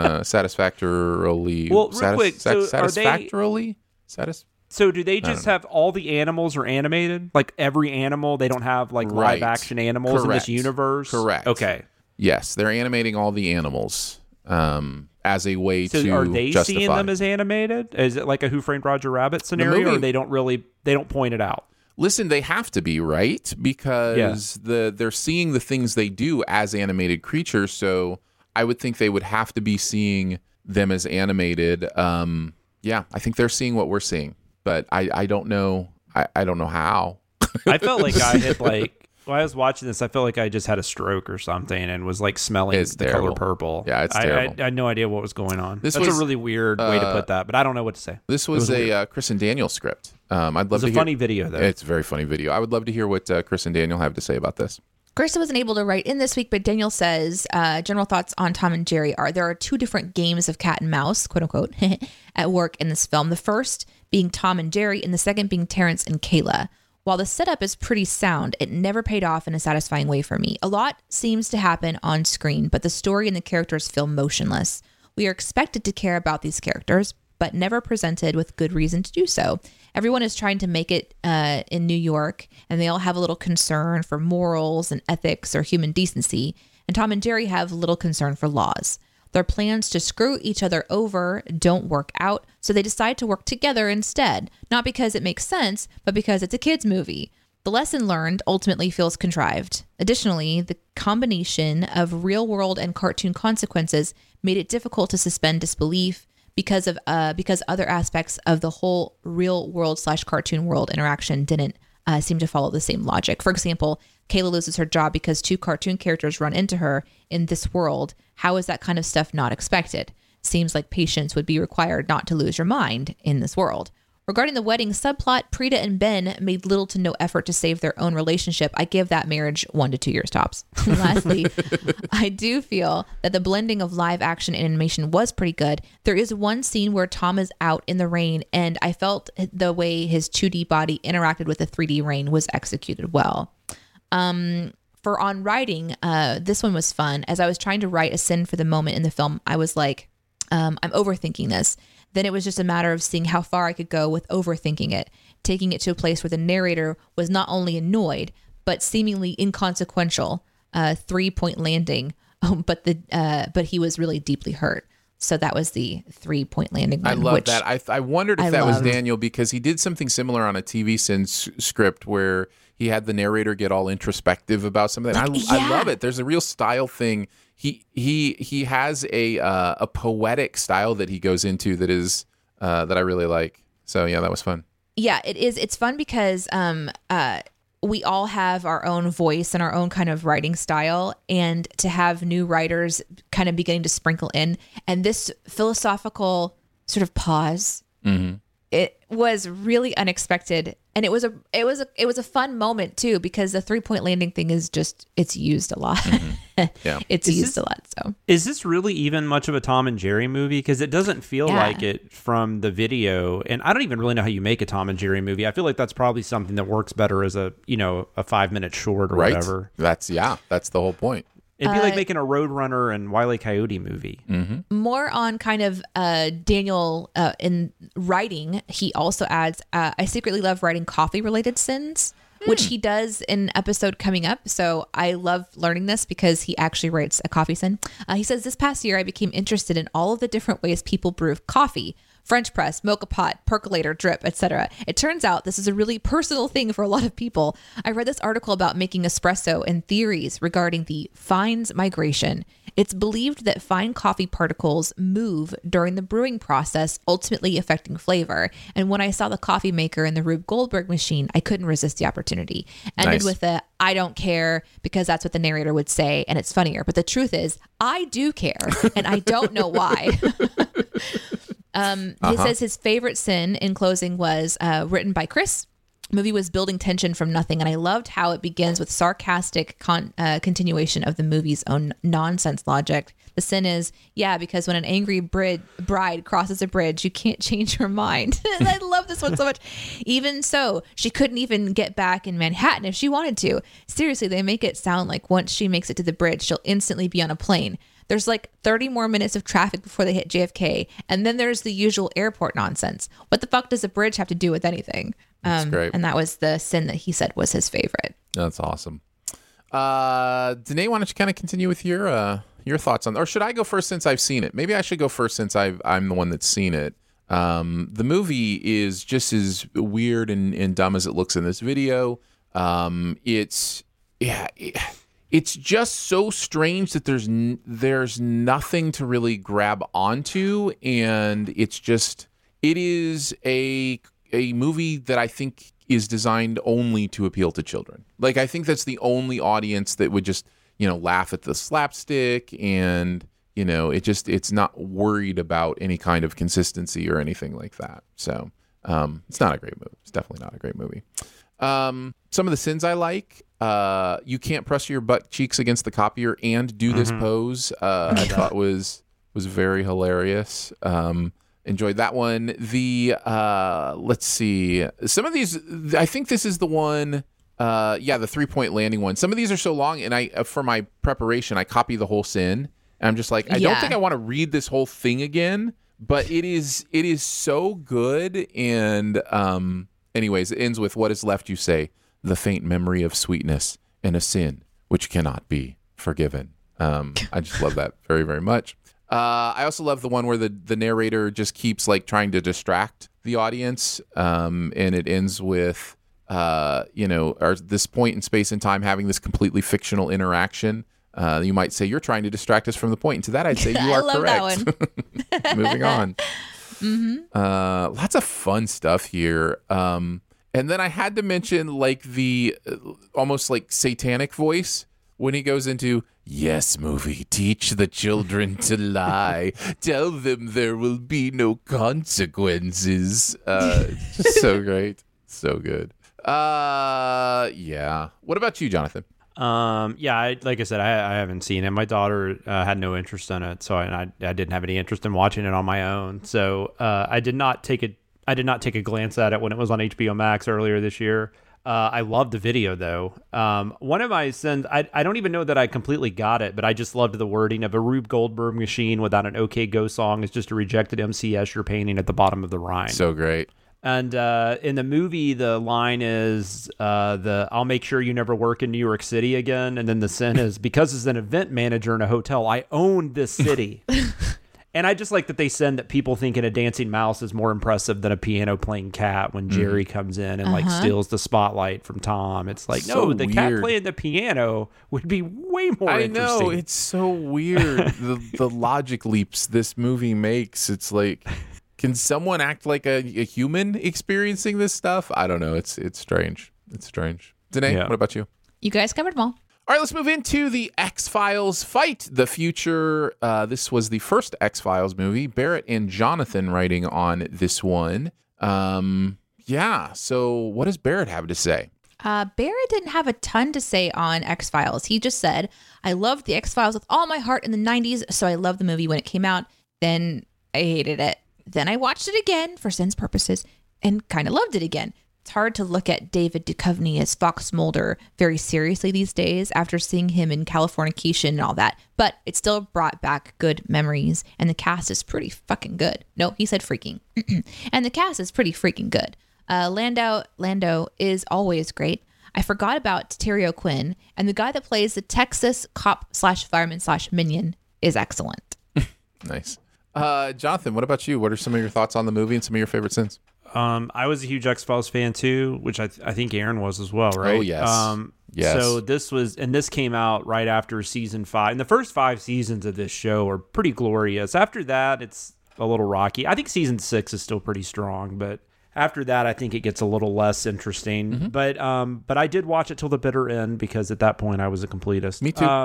Well, real quick, so are they- satisfactorily? So do they just have all the animals are animated? Like every animal, they don't have like Right. live action animals in Correct. this universe? Correct. Okay. Yes, they're animating all the animals as a way So to are they justify. seeing them as animated? Is it like a Who Framed Roger Rabbit scenario, movie- or they don't point it out? Listen, they have to be, right? Because they're seeing the things they do as animated creatures, so I would think they would have to be seeing them as animated. Yeah, I think they're seeing what we're seeing, but I don't know. I don't know how. I felt like I had when I was watching this, I felt like I just had a stroke or something and was like smelling It's the terrible. color purple. Yeah, it's I terrible. had no idea what was going on. This That's was, a really weird way to put that, but I don't know what to say. This was a Chris and Daniel script. I'd love It was to a hear. funny video, though. It's a very funny video. I would love to hear what Chris and Daniel have to say about this. Krista wasn't able to write in this week, but Daniel says general thoughts on Tom and Jerry are there are two different games of cat and mouse, quote unquote, at work in this film. The first being Tom and Jerry, and the second being Terrence and Kayla. While the setup is pretty sound, it never paid off in a satisfying way for me. A lot seems to happen on screen, but the story and the characters feel motionless. We are expected to care about these characters, but never presented with good reason to do so. Everyone is trying to make it in New York, and they all have a little concern for morals and ethics or human decency, and Tom and Jerry have little concern for laws. Their plans to screw each other over don't work out, so they decide to work together instead, not because it makes sense, but because it's a kids' movie. The lesson learned ultimately feels contrived. Additionally, the combination of real world and cartoon consequences made it difficult to suspend disbelief because other aspects of the whole real world / cartoon world interaction didn't seem to follow the same logic. For example, Kayla loses her job because two cartoon characters run into her in this world. How is that kind of stuff not expected? Seems like patience would be required not to lose your mind in this world. Regarding the wedding subplot, Preeta and Ben made little to no effort to save their own relationship. I give that marriage 1 to 2 years tops. Lastly, I do feel that the blending of live action and animation was pretty good. There is one scene where Tom is out in the rain, and I felt the way his 2D body interacted with the 3D rain was executed well. For on writing, this one was fun. As I was trying to write a sin for the moment in the film, I was like, I'm overthinking this. Then it was just a matter of seeing how far I could go with overthinking it, taking it to a place where the narrator was not only annoyed, but seemingly inconsequential, 3-point landing, but he was really deeply hurt. So that was the 3-point landing one. I love that. I wondered if I that was loved. Daniel because he did something similar on a TV Sins script where he had the narrator get all introspective about something. I love it. There's a real style thing. He has a poetic style that he goes into that is that I really like. So yeah, that was fun. Yeah, it is. It's fun because we all have our own voice and our own kind of writing style, and to have new writers kind of beginning to sprinkle in, and this philosophical sort of pause, it was really unexpected, and it was a fun moment too, because the 3-point landing thing is just, it's used a lot. Yeah. It's used a lot. So Is this really even much of a Tom and Jerry movie? Because it doesn't feel Yeah. like it from the video. And I don't even really know how you make a Tom and Jerry movie. I feel like that's probably something that works better as a 5-minute short or Right. whatever. That's the whole point. It'd be like making a Roadrunner and Wile E. Coyote movie. more on kind of Daniel in writing, he also adds, I secretly love writing coffee related sins, which he does in an episode coming up. So I love learning this because he actually writes a coffee sin. He says, this past year, I became interested in all of the different ways people brew coffee. French press, mocha pot, percolator, drip, etc. It turns out this is a really personal thing for a lot of people. I read this article about making espresso and theories regarding the fines migration. It's believed that fine coffee particles move during the brewing process, ultimately affecting flavor. And when I saw the coffee maker in the Rube Goldberg machine, I couldn't resist the opportunity. Ended with a, I don't care, because that's what the narrator would say, and it's funnier. But the truth is, I do care, and I don't know why. He says his favorite sin in closing was written by Chris. Movie was building tension from nothing, and I loved how it begins with sarcastic continuation of the movie's own nonsense logic. The sin is, because when an angry bride crosses a bridge, you can't change her mind. And I love this one so much. Even so, she couldn't even get back in Manhattan if she wanted to. Seriously, they make it sound like once she makes it to the bridge, she'll instantly be on a plane. There's like 30 more minutes of traffic before they hit JFK, and then there's the usual airport nonsense. What the fuck does a bridge have to do with anything? That's great. And that was the sin that he said was his favorite. That's awesome. Danae, why don't you kind of continue with your thoughts on, or should I go first since I've seen it? Maybe I should go first since I'm the one that's seen it. The movie is just as weird and dumb as it looks in this video. It's just so strange that there's nothing to really grab onto, and it is a movie that I think is designed only to appeal to children. Like, I think that's the only audience that would just, laugh at the slapstick, and, it's not worried about any kind of consistency or anything like that. So, it's not a great movie. It's definitely not a great movie. Some of the sins I like, you can't press your butt cheeks against the copier and do this pose. I thought was very hilarious. Enjoyed that one. Let's see. Some of these, I think this is the one, the 3-point landing one. Some of these are so long, and for my preparation, I copy the whole sin. And I'm just like, I don't think I want to read this whole thing again, but it is so good. And anyways, it ends with, what is left, you say, the faint memory of sweetness and a sin which cannot be forgiven. I just love that very, very much. I also love the one where the narrator just keeps trying to distract the audience, and it ends with this point in space and time having this completely fictional interaction. You might say, you're trying to distract us from the point. And to that, I'd say you are correct. That one. Moving on. Lots of fun stuff here. And then I had to mention the almost satanic voice when he goes into, yes, movie, teach the children to lie. Tell them there will be no consequences. So great. So good. Yeah. What about you, Jonathan? Like I said, I haven't seen it. My daughter had no interest in it, so I didn't have any interest in watching it on my own. So I did not take a glance at it when it was on HBO Max earlier this year. I love the video, though. One of my sins, I don't even know that I completely got it, but I just loved the wording of a Rube Goldberg machine without an OK Go song is just a rejected MC Escher painting at the bottom of the rhyme. So great. And in the movie, the line is, I'll make sure you never work in New York City again. And then the sin is, because as an event manager in a hotel, I own this city. And I just like that they send that people thinking a dancing mouse is more impressive than a piano playing cat when Jerry comes in and steals the spotlight from Tom. It's like, so no, the weird. Cat playing the piano would be way more interesting. I know, it's so weird. the logic leaps this movie makes. It's like, can someone act like a human experiencing this stuff? I don't know. It's strange. It's strange. Danae, what about you? You guys covered them all. All right, let's move into the X-Files Fight the Future. This was the first X-Files movie. Barrett and Jonathan writing on this one. So what does Barrett have to say? Barrett didn't have a ton to say on X-Files. He just said, I loved the X-Files with all my heart in the 90s, so I loved the movie when it came out. Then I hated it. Then I watched it again for Sin's purposes and kind of loved it again. It's hard to look at David Duchovny as Fox Mulder very seriously these days after seeing him in Californication and all that, but it still brought back good memories, and the cast is pretty fucking good. No, he said freaking. And the cast is pretty freaking good. Lando is always great. I forgot about Terry O'Quinn, and the guy that plays the Texas cop/fireman/minion is excellent. Nice. Jonathan, what about you? What are some of your thoughts on the movie and some of your favorite sins? I was a huge X-Files fan too, which I think Aaron was as well, right? Oh, yes. Yes. So this came out right after season 5. And the first 5 seasons of this show are pretty glorious. After that, it's a little rocky. I think season 6 is still pretty strong, but after that, I think it gets a little less interesting. But I did watch it till the bitter end because at that point I was a completist. Me too.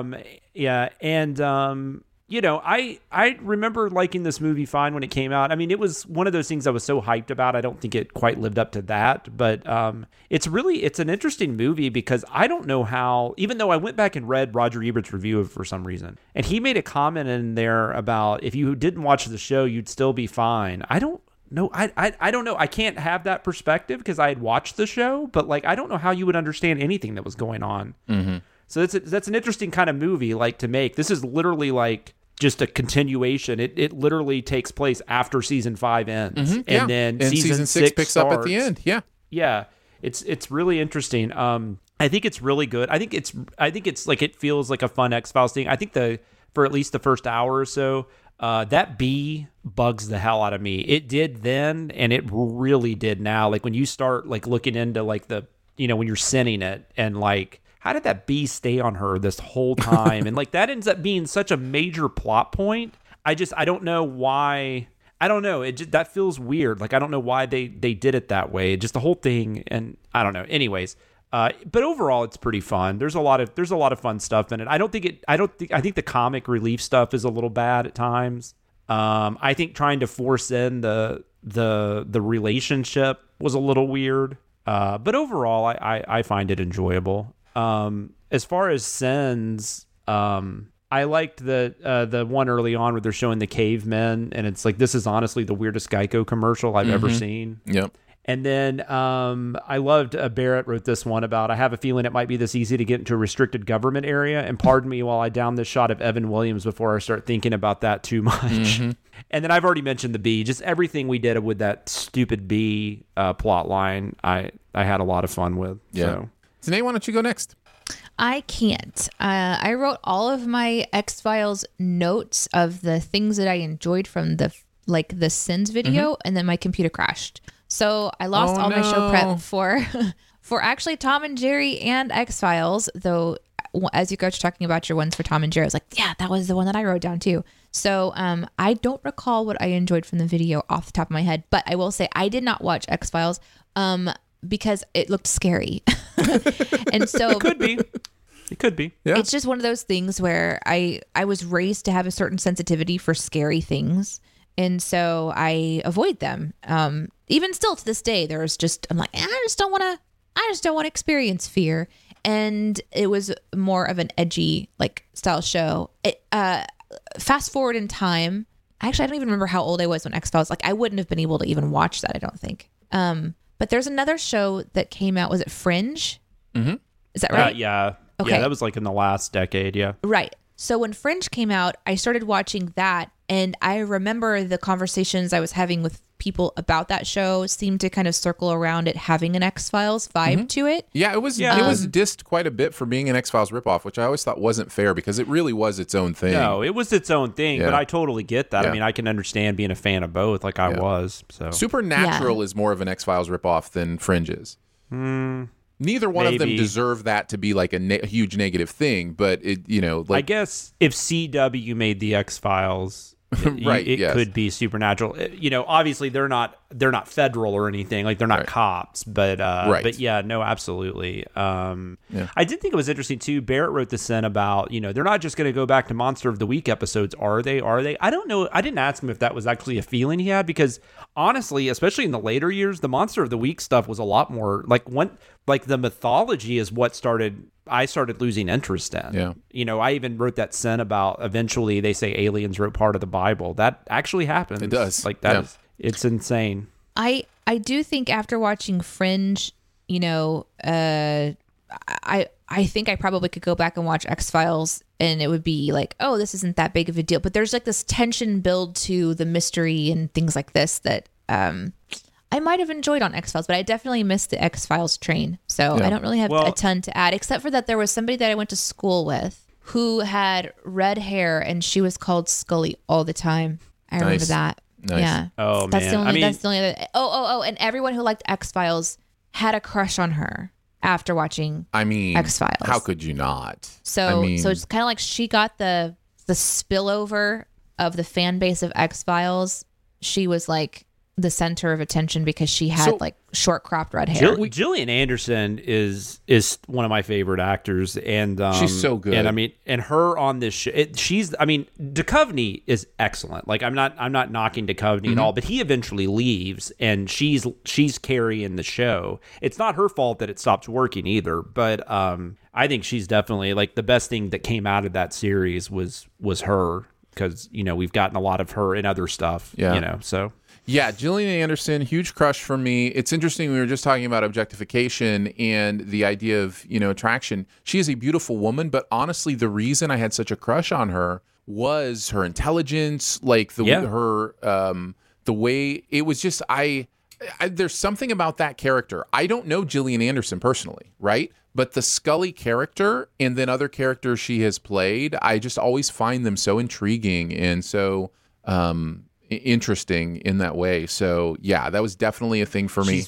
I remember liking this movie fine when it came out. I mean, it was one of those things I was so hyped about. I don't think it quite lived up to that, but it's an interesting movie because I don't know how, even though I went back and read Roger Ebert's review of it for some reason, and he made a comment in there about if you didn't watch the show, you'd still be fine. I don't know. I don't know. I can't have that perspective because I had watched the show, but like, I don't know how you would understand anything that was going on. Mm-hmm. So that's an interesting kind of movie like to make. This is literally like just a continuation. It literally takes place after season 5 ends, and then season 6 picks starts. up at the end. Yeah. It's really interesting. I think it's really good. I think it's like it feels like a fun X-Files thing. I think for at least the first hour or so, that bee bugs the hell out of me. It did then, and it really did now. Like when you start like looking into like when you're sending it and like, how did that bee stay on her this whole time? And like that ends up being such a major plot point. I don't know why. I don't know. That feels weird. Like I don't know why they did it that way. Just the whole thing, and I don't know. Anyways, but overall, it's pretty fun. There's a lot of fun stuff in it. I think the comic relief stuff is a little bad at times. I think trying to force in the relationship was a little weird. But overall, I find it enjoyable. As far as Sins, I liked the one early on where they're showing the cavemen, and it's like, this is honestly the weirdest Geico commercial I've ever seen. Yep. And then I loved Barrett wrote this one about, I have a feeling it might be this easy to get into a restricted government area. And pardon me while I down this shot of Evan Williams before I start thinking about that too much. And then I've already mentioned the bee, just everything we did with that stupid bee plot line. I had a lot of fun with. Yeah. So. Danae, why don't you go next? I can't. I wrote all of my X-Files notes of the things that I enjoyed from the Sins video, and then my computer crashed. So I lost all my show prep for actually Tom and Jerry and X-Files, though as you guys were talking about your ones for Tom and Jerry, I was like, yeah, that was the one that I wrote down too. So I don't recall what I enjoyed from the video off the top of my head, but I will say I did not watch X-Files because it looked scary. And so It could be. Yeah. It's just one of those things where I was raised to have a certain sensitivity for scary things. And so I avoid them. Even still to this day, I'm like, I just don't want to experience fear. And it was more of an edgy style show. Fast forward in time. Actually, I don't even remember how old I was when X-Files, I wouldn't have been able to even watch that, I don't think. But there's another show that came out. Was it Fringe? Mm-hmm. Is that right? Yeah. Okay. Yeah, that was in the last decade. Yeah. Right. So when Fringe came out, I started watching that. And I remember the conversations I was having with people about that show seemed to kind of circle around it having an X-Files vibe to it. Yeah, it was dissed quite a bit for being an X-Files ripoff, which I always thought wasn't fair because it really was its own thing. No, it was its own thing, but I totally get that. Yeah. I mean, I can understand being a fan of both I was. So Supernatural is more of an X-Files ripoff than Fringe is. Neither one of them deserve that to be a huge negative thing, but I guess if CW made the X-Files, right, it could be Supernatural. Obviously they're not federal or anything, they're not cops, but but yeah, no, absolutely. I did think it was interesting too. Barrett wrote this in about, they're not just going to go back to Monster of the Week episodes, are they? I don't know. I didn't ask him if that was actually a feeling he had, because honestly, especially in the later years, the Monster of the Week stuff was a lot more the mythology is what I started losing interest in. Yeah. I even wrote that sin about eventually they say aliens wrote part of the Bible. That actually happens. It does. It's insane. I do think after watching Fringe, I think I probably could go back and watch X-Files and it would be oh, this isn't that big of a deal. But there's this tension build to the mystery and things like this that I might have enjoyed on X-Files, but I definitely missed the X-Files train. So I don't really have a ton to add, except for that there was somebody that I went to school with who had red hair and she was called Scully all the time. I remember that. Nice. Yeah. Oh, that's man. The only, I mean- that's the only other. Oh, and everyone who liked X-Files had a crush on her after watching. I mean, X-Files. How could you not? So, I mean, so it's kind of like she got the spillover of the fan base of X-Files. She was like the center of attention because she had So- like short cropped red hair. Gillian Anderson is one of my favorite actors, and She's so good. And I mean, and her on this show, Duchovny is excellent. Like I'm not knocking Duchovny at all, but he eventually leaves, and she's carrying the show. It's not her fault that it stops working either, but I think she's definitely like the best thing that came out of that series was her, because we've gotten a lot of her in other stuff. Yeah. So. Yeah, Gillian Anderson, huge crush for me. It's interesting. We were just talking about objectification and the idea of, attraction. She is a beautiful woman, but honestly, the reason I had such a crush on her was her intelligence, like the way it was just, there's something about that character. I don't know Gillian Anderson personally, right? But the Scully character and then other characters she has played, I just always find them so intriguing and so, interesting in that way. So yeah, that was definitely a thing for me.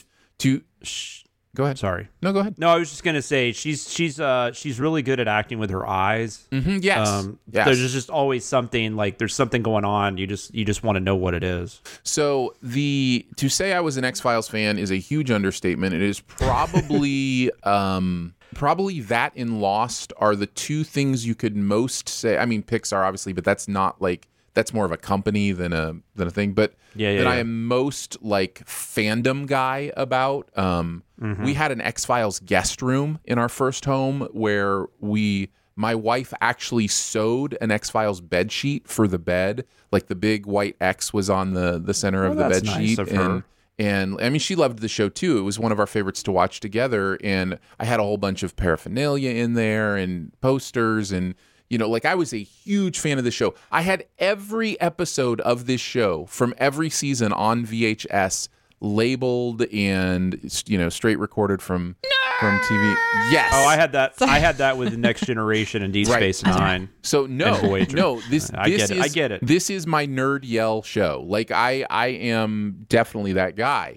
Go ahead. Sorry. No, go ahead. No, I was just gonna say she's really good at acting with her eyes. Mm-hmm, yes. Yes. There's just always something, like there's something going on. You just want to know what it is. So to say I was an X-Files fan is a huge understatement. It is probably probably that and Lost are the two things you could most say. I mean, Pixar obviously, but that's not like. That's more of a company than a thing. But I am most like fandom guy about. We had an X-Files guest room in our first home where my wife actually sewed an X-Files bed sheet for the bed. Like the big white X was on the center of the bed nice sheet. Of her. And I mean, she loved the show too. It was one of our favorites to watch together. And I had a whole bunch of paraphernalia in there and posters and. I was a huge fan of the show. I had every episode of this show from every season on VHS labeled and, straight recorded from TV. Yes. Oh, I had that. I had that with the Next Generation and Deep Space Nine. So and Voyager. I get it. This is my nerd yell show. Like I am definitely that guy.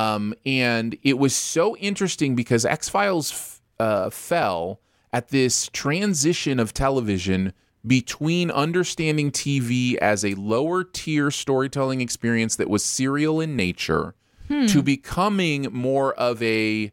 And it was so interesting because X-Files fell at this transition of television between understanding TV as a lower tier storytelling experience that was serial in nature to becoming more of a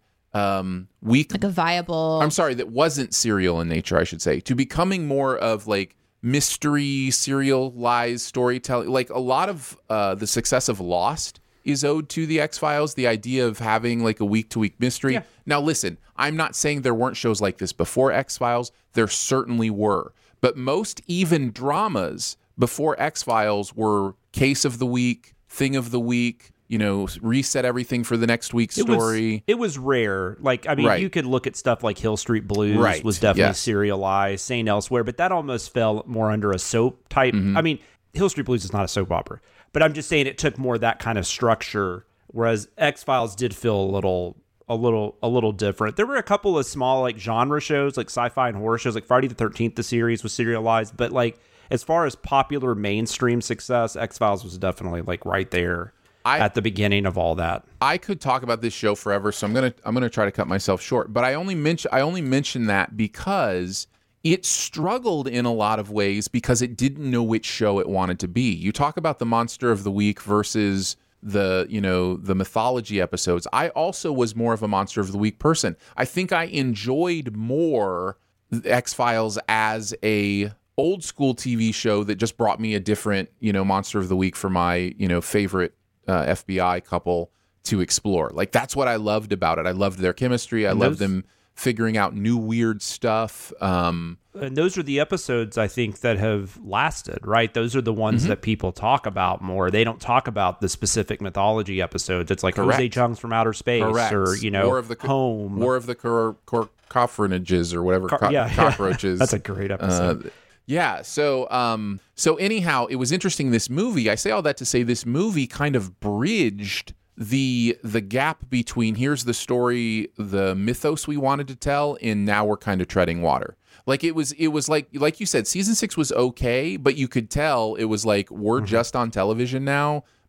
like a viable. I'm sorry, that wasn't serial in nature, I should say, to becoming more of like mystery, serialized storytelling. Like a lot of the success of Lost is owed to the X-Files, the idea of having like a week-to-week mystery. Yeah. Now, listen, I'm not saying there weren't shows like this before X-Files. There certainly were. But most even dramas before X-Files were case of the week, thing of the week, reset everything for the next week's story. It was rare. Like, I mean, you could look at stuff like Hill Street Blues was definitely serialized, St. Elsewhere, but that almost fell more under a soap type. I mean, Hill Street Blues is not a soap opera. But I'm just saying it took more of that kind of structure, whereas X-Files did feel a little different. There were a couple of small like genre shows, like sci-fi and horror shows, like Friday the 13th. The series was serialized, but like as far as popular mainstream success, X-Files was definitely like right there at the beginning of all that. I could talk about this show forever, so I'm gonna try to cut myself short. But I only mention that because it struggled in a lot of ways because it didn't know which show it wanted to be. You talk about the Monster of the Week versus the mythology episodes. I also was more of a Monster of the Week person. I think I enjoyed more X-Files as a old school TV show that just brought me a different, Monster of the Week for my, favorite FBI couple to explore. Like that's what I loved about it. I loved their chemistry. I loved them figuring out new weird stuff. And those are the episodes I think that have lasted, right? Those are the ones that people talk about more. They don't talk about the specific mythology episodes. It's like Jose Chung's from Outer Space or, War of the Home. War of the Coffrinages or whatever, cockroaches. That's a great episode. So anyhow, it was interesting, this movie. I say all that to say this movie kind of bridged the gap between here's the story, the mythos we wanted to tell, and now we're kind of treading water. Like it was like you said, season 6 was okay, but you could tell it was like we're just on television now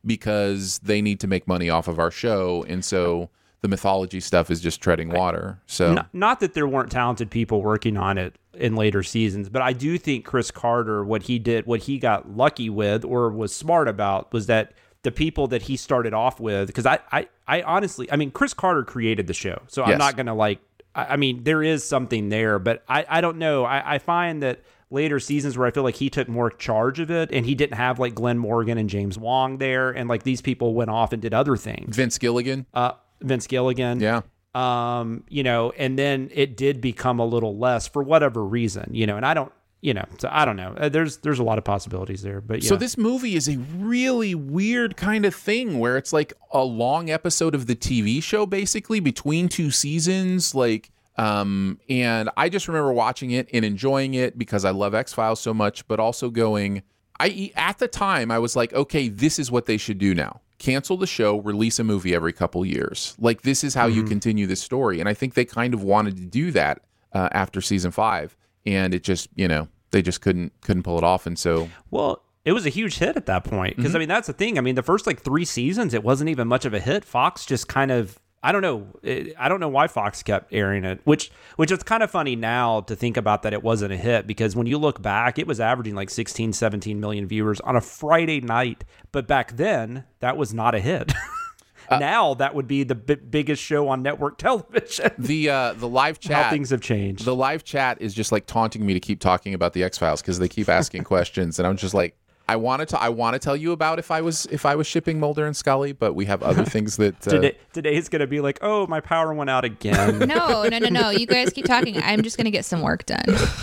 because they need to make money off of our show, and so the mythology stuff is just treading water. So not that there weren't talented people working on it in later seasons, but I do think Chris Carter, what he got lucky with or was smart about was that the people that he started off with, because I honestly, I mean, Chris Carter created the show, so I'm not going to I mean, there is something there, but I don't know. I find that later seasons where I feel like he took more charge of it and he didn't have like Glenn Morgan and James Wong there. And like these people went off and did other things. Vince Gilligan. Yeah. And then it did become a little less for whatever reason, and I don't know. There's a lot of possibilities there, but yeah. So this movie is a really weird kind of thing where it's like a long episode of the TV show, basically between two seasons. And I just remember watching it and enjoying it because I love X-Files so much, but also at the time I was like, okay, this is what they should do now. Cancel the show, release a movie every couple years. Like, this is how you continue this story. And I think they kind of wanted to do that after season 5. And it just, they just couldn't pull it off. And so, well, it was a huge hit at that point. Because I mean, that's the thing. I mean, the first 3 seasons, it wasn't even much of a hit. Fox just kind of, I don't know why Fox kept airing it, which is kind of funny now to think about that it wasn't a hit, because when you look back, it was averaging 16, 17 million viewers on a Friday night. But back then, that was not a hit. Now that would be the biggest show on network television. The live chat, how things have changed. The live chat is just taunting me to keep talking about the X-Files because they keep asking questions, and I'm just like, I want to tell you about if I was shipping Mulder and Scully, but we have other things that today's going to be like, oh, my power went out again. No. You guys keep talking. I'm just going to get some work done.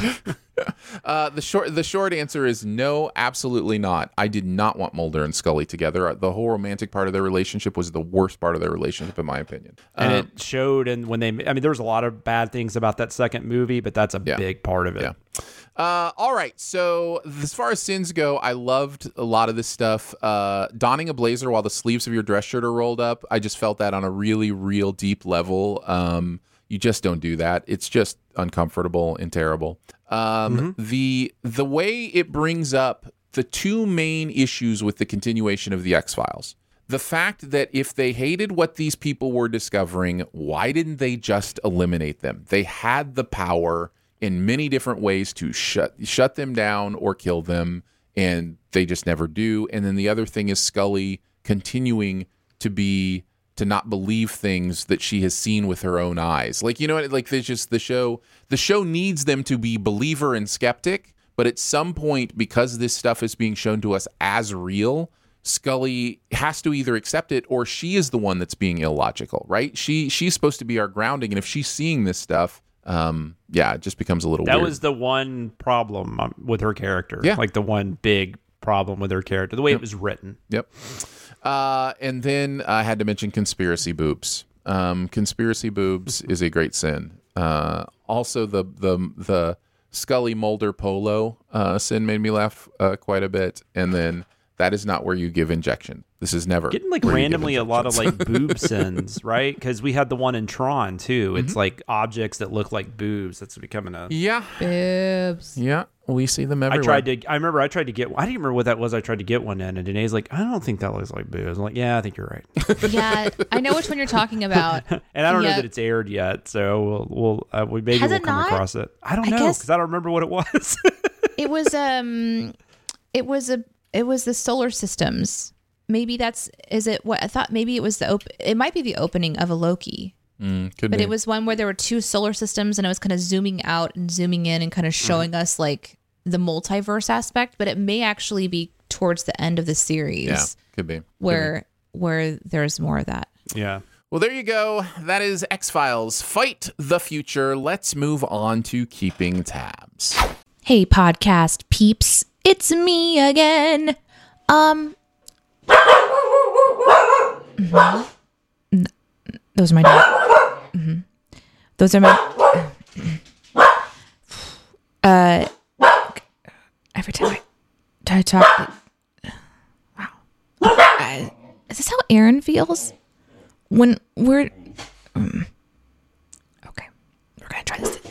The short answer is no, absolutely not. I did not want Mulder and Scully together. The whole romantic part of their relationship was the worst part of their relationship, in my opinion. And it showed. And there was a lot of bad things about that second movie, but that's a big part of it. Yeah. All right. So as far as sins go, I loved a lot of this stuff. Donning a blazer while the sleeves of your dress shirt are rolled up. I just felt that on a really, real deep level. You just don't do that. It's just uncomfortable and terrible. The way it brings up the two main issues with the continuation of the X-Files. The fact that if they hated what these people were discovering, why didn't they just eliminate them? They had the power in many different ways to shut them down or kill them, and they just never do. And then the other thing is Scully continuing to not believe things that she has seen with her own eyes. There's just the show needs them to be believer and skeptic, but at some point, because this stuff is being shown to us as real, Scully has to either accept it or she is the one that's being illogical, right? She's supposed to be our grounding, and if she's seeing this stuff, it just becomes a little weird. That was the one problem with her character. Yeah. The one big problem with her character, the way it was written. Yep. And then I had to mention conspiracy boobs. Conspiracy boobs is a great sin. Also, the Scully Mulder polo sin made me laugh quite a bit. And then that is not where you give injection. This is never getting randomly a lot of boob sins, right? Because we had the one in Tron too. It's objects that look like boobs. That's becoming a boobs. Yeah, we see them everywhere. I remember I tried to get. I didn't remember what that was. I tried to get one in, and Danae's like, I don't think that looks like boobs. I'm like, yeah, I think you're right. Yeah, I know which one you're talking about. And I don't know that it's aired yet, so we'll come across it. I don't know because I don't remember what it was. It was the solar systems. Maybe I thought maybe it was it might be the opening of a Loki. Could be. It was one where there were two solar systems and it was kind of zooming out and zooming in and kind of showing us the multiverse aspect, but it may actually be towards the end of the series. Yeah, could be. Where there's more of that. Yeah. Well, there you go. That is X-Files Fight the Future. Let's move on to Keeping Tabs. Hey, podcast peeps. It's me again. Those are my dogs. Those are my. Every time I talk. Wow. Is this how Aaron feels when we're? Okay, we're gonna try this.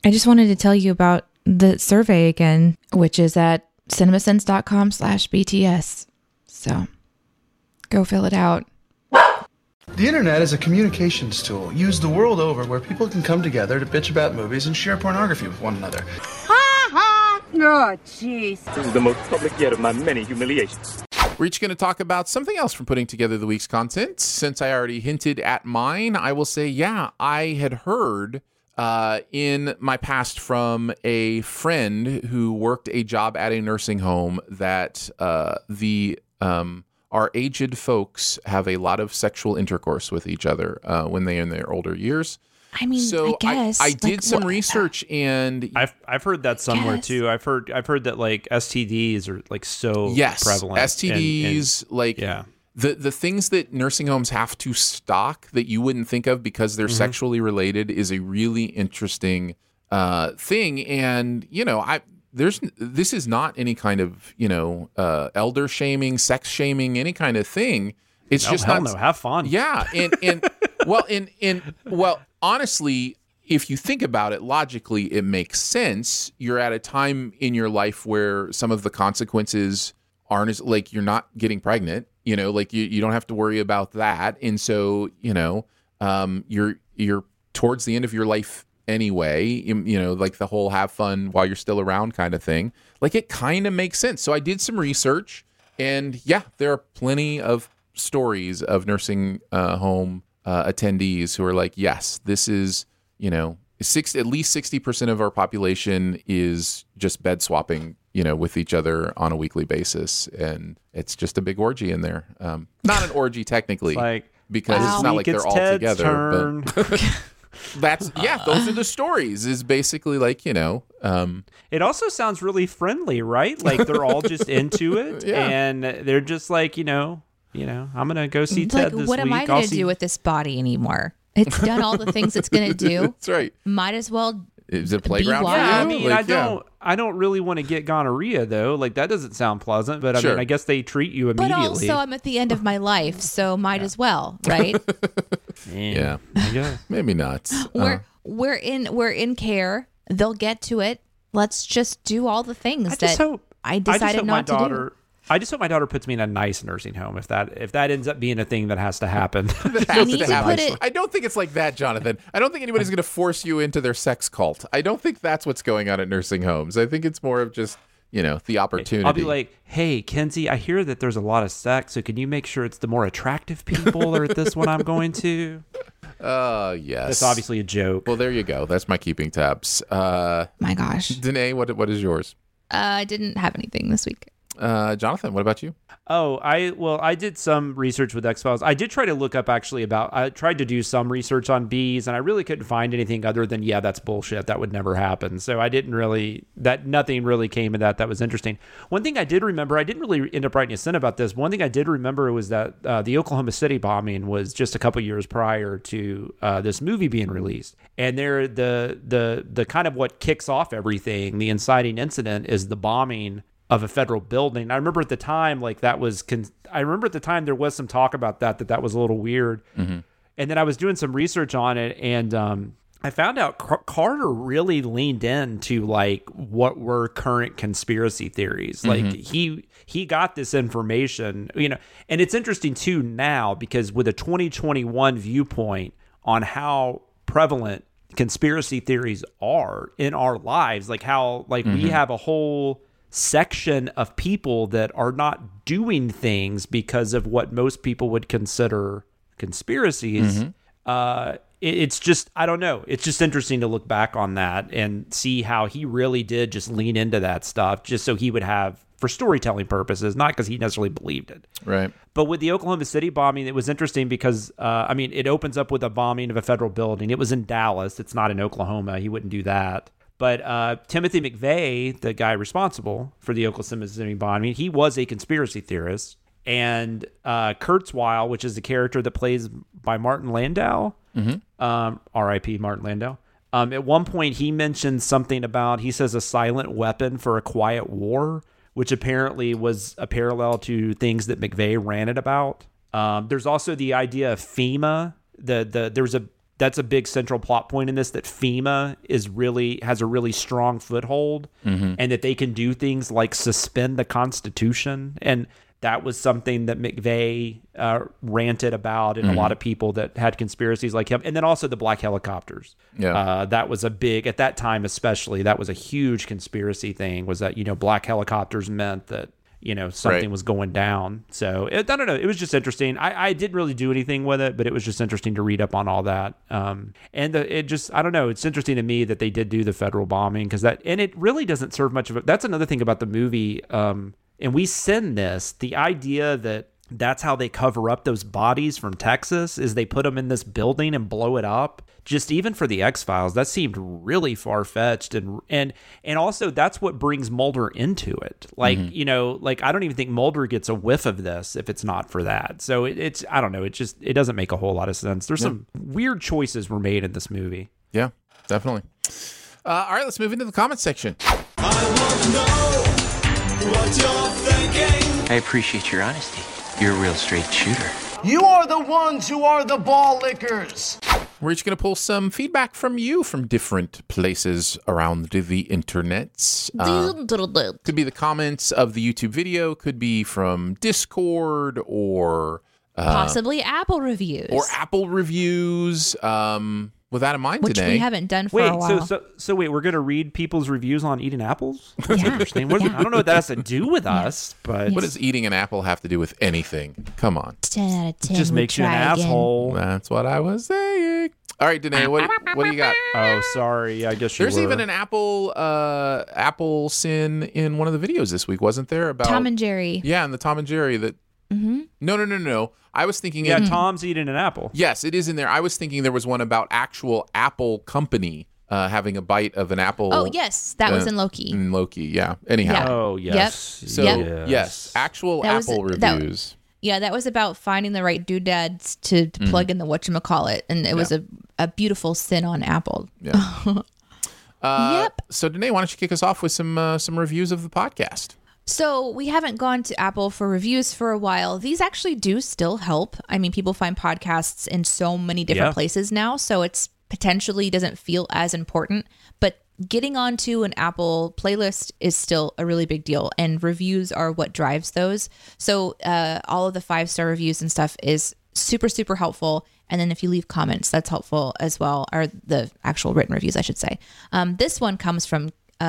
I just wanted to tell you about the survey again, which is at cinemasins.com/BTS. So go fill it out. The internet is a communications tool used the world over where people can come together to bitch about movies and share pornography with one another. Oh, jeez. This is the most public yet of my many humiliations. We're each going to talk about something else from putting together the week's content. Since I already hinted at mine, I will say, I had heard in my past from a friend who worked a job at a nursing home that our aged folks have a lot of sexual intercourse with each other when they're in their older years. I mean, so I guess I did some research, and I've heard that somewhere too. I've heard that like STDs are like so prevalent. STDs, the things that nursing homes have to stock that you wouldn't think of because they're sexually related is a really interesting thing. And this is not any kind of elder shaming, sex shaming, any kind of thing. It's just not. No, have fun. Yeah, and honestly, if you think about it logically, it makes sense. You're at a time in your life where some of the consequences aren't as like you're not getting pregnant. You don't have to worry about that, and so you're towards the end of your life anyway. Like the whole have fun while you're still around kind of thing. Like it kind of makes sense. So I did some research, and there are plenty of stories of nursing home attendees who are like, yes, this is, at least 60% of our population is just bed swapping, with each other on a weekly basis. And it's just a big orgy in there. Not an orgy technically, because it's not like they're all Ted's together. Turn. But those are the stories is basically like, it also sounds really friendly, right? Like they're all just into it and they're just like, I'm going to go see Ted this week. What am I going to do with this body anymore? It's done all the things it's going to do. That's right. Might as well. Is it a playground for you? Yeah, I mean, I don't really want to get gonorrhea though. Like that doesn't sound pleasant, but I mean, I guess they treat you immediately. But also I'm at the end of my life, so might as well, right? Yeah. I guess. Maybe not. We're in care. They'll get to it. Let's just do all the things I decided not to do. I just hope my daughter puts me in a nice nursing home if that ends up being a thing that has to happen. I don't think it's like that, Jonathan. I don't think anybody's going to force you into their sex cult. I don't think that's what's going on at nursing homes. I think it's more of just, the opportunity. I'll be like, hey, Kenzie, I hear that there's a lot of sex, so can you make sure it's the more attractive people or at this one I'm going to? Yes. That's obviously a joke. Well, there you go. That's my keeping tabs. My gosh. Danae, what is yours? I didn't have anything this week. Jonathan, what about you? I did some research with X-Files. I did try to look up I tried to do some research on bees, and I really couldn't find anything other than, that's bullshit. That would never happen. So nothing really came of that. That was interesting. One thing I did remember, I didn't really end up writing a sin about this. One thing I did remember was that the Oklahoma City bombing was just a couple years prior to this movie being released. And there, the kind of what kicks off everything, the inciting incident is the bombing of a federal building. I remember at the time, there was some talk about that was a little weird. Mm-hmm. And then I was doing some research on it, and I found out Carter really leaned into what were current conspiracy theories. Mm-hmm. Like he got this information, and it's interesting too now because with a 2021 viewpoint on how prevalent conspiracy theories are in our lives, we have a whole section of people that are not doing things because of what most people would consider conspiracies. Mm-hmm. It's just, I don't know. It's just interesting to look back on that and see how he really did just lean into that stuff just so he would have, for storytelling purposes, not because he necessarily believed it. Right. But with the Oklahoma City bombing, it was interesting because, it opens up with a bombing of a federal building. It was in Dallas. It's not in Oklahoma. He wouldn't do that. But Timothy McVeigh, the guy responsible for the Oklahoma City bombing, he was a conspiracy theorist. And Kurzweil, which is the character that plays by Martin Landau, R.I.P. Martin Landau. At one point, he mentioned something about, he says, a silent weapon for a quiet war, which apparently was a parallel to things that McVeigh ranted about. There's also the idea of FEMA. There's that's a big central plot point in this, that FEMA has a really strong foothold, and that they can do things like suspend the Constitution. And that was something that McVeigh ranted about, and a lot of people that had conspiracies like him. And then also the black helicopters. Yeah. That was at that time especially, that was a huge conspiracy thing, was that, black helicopters meant that, something was going down. So I don't know. It was just interesting. I didn't really do anything with it, but it was just interesting to read up on all that. I don't know. It's interesting to me that they did do the federal bombing, and it really doesn't serve much of it. That's another thing about the movie. And we send this, the idea that that's how they cover up those bodies from Texas, is they put them in this building and blow it up. Just even for the X-Files, that seemed really far-fetched, and also that's what brings Mulder into it. Like, I don't even think Mulder gets a whiff of this if it's not for that. So it's I don't know, it doesn't make a whole lot of sense. There's some weird choices were made in this movie. Yeah, definitely. All right, let's move into the comments section. I want to know what you're thinking. I appreciate your honesty. You're a real straight shooter. You are the ones who are the ball lickers. We're each going to pull some feedback from you from different places around the internet. Could be the comments of the YouTube video, could be from Discord, or possibly Apple reviews. With that in mind, which today, we haven't done for a while. So wait, we're going to read people's reviews on eating apples? That's interesting. I don't know what that has to do with us, but what does eating an apple have to do with anything? Come on. 10 out of 10. It just makes you an asshole. That's what I was saying. All right, Danae, what do you got? Oh, sorry. I guess there's even an Apple sin in one of the videos this week, wasn't there? About Tom and Jerry. Yeah, and the Tom and Jerry that. Mm-hmm. No. I was thinking. Yeah, Tom's eating an apple. Yes, it is in there. I was thinking there was one about actual Apple company having a bite of an apple. Oh, yes. That was in Loki. In Loki, yeah. Anyhow. Yeah. Oh, yes. Yep. So, yes, actual Apple reviews. That was about finding the right doodads to plug in the whatchamacallit, and it was a beautiful sin on Apple. Yeah. Yep. So, Danae, why don't you kick us off with some reviews of the podcast? So we haven't gone to Apple for reviews for a while. These actually do still help. I mean, people find podcasts in so many different places now, so it's potentially doesn't feel as important. But getting onto an Apple playlist is still a really big deal, and reviews are what drives those. So all of the 5-star reviews and stuff is super, super helpful. And then if you leave comments, that's helpful as well, or the actual written reviews, I should say. This one comes from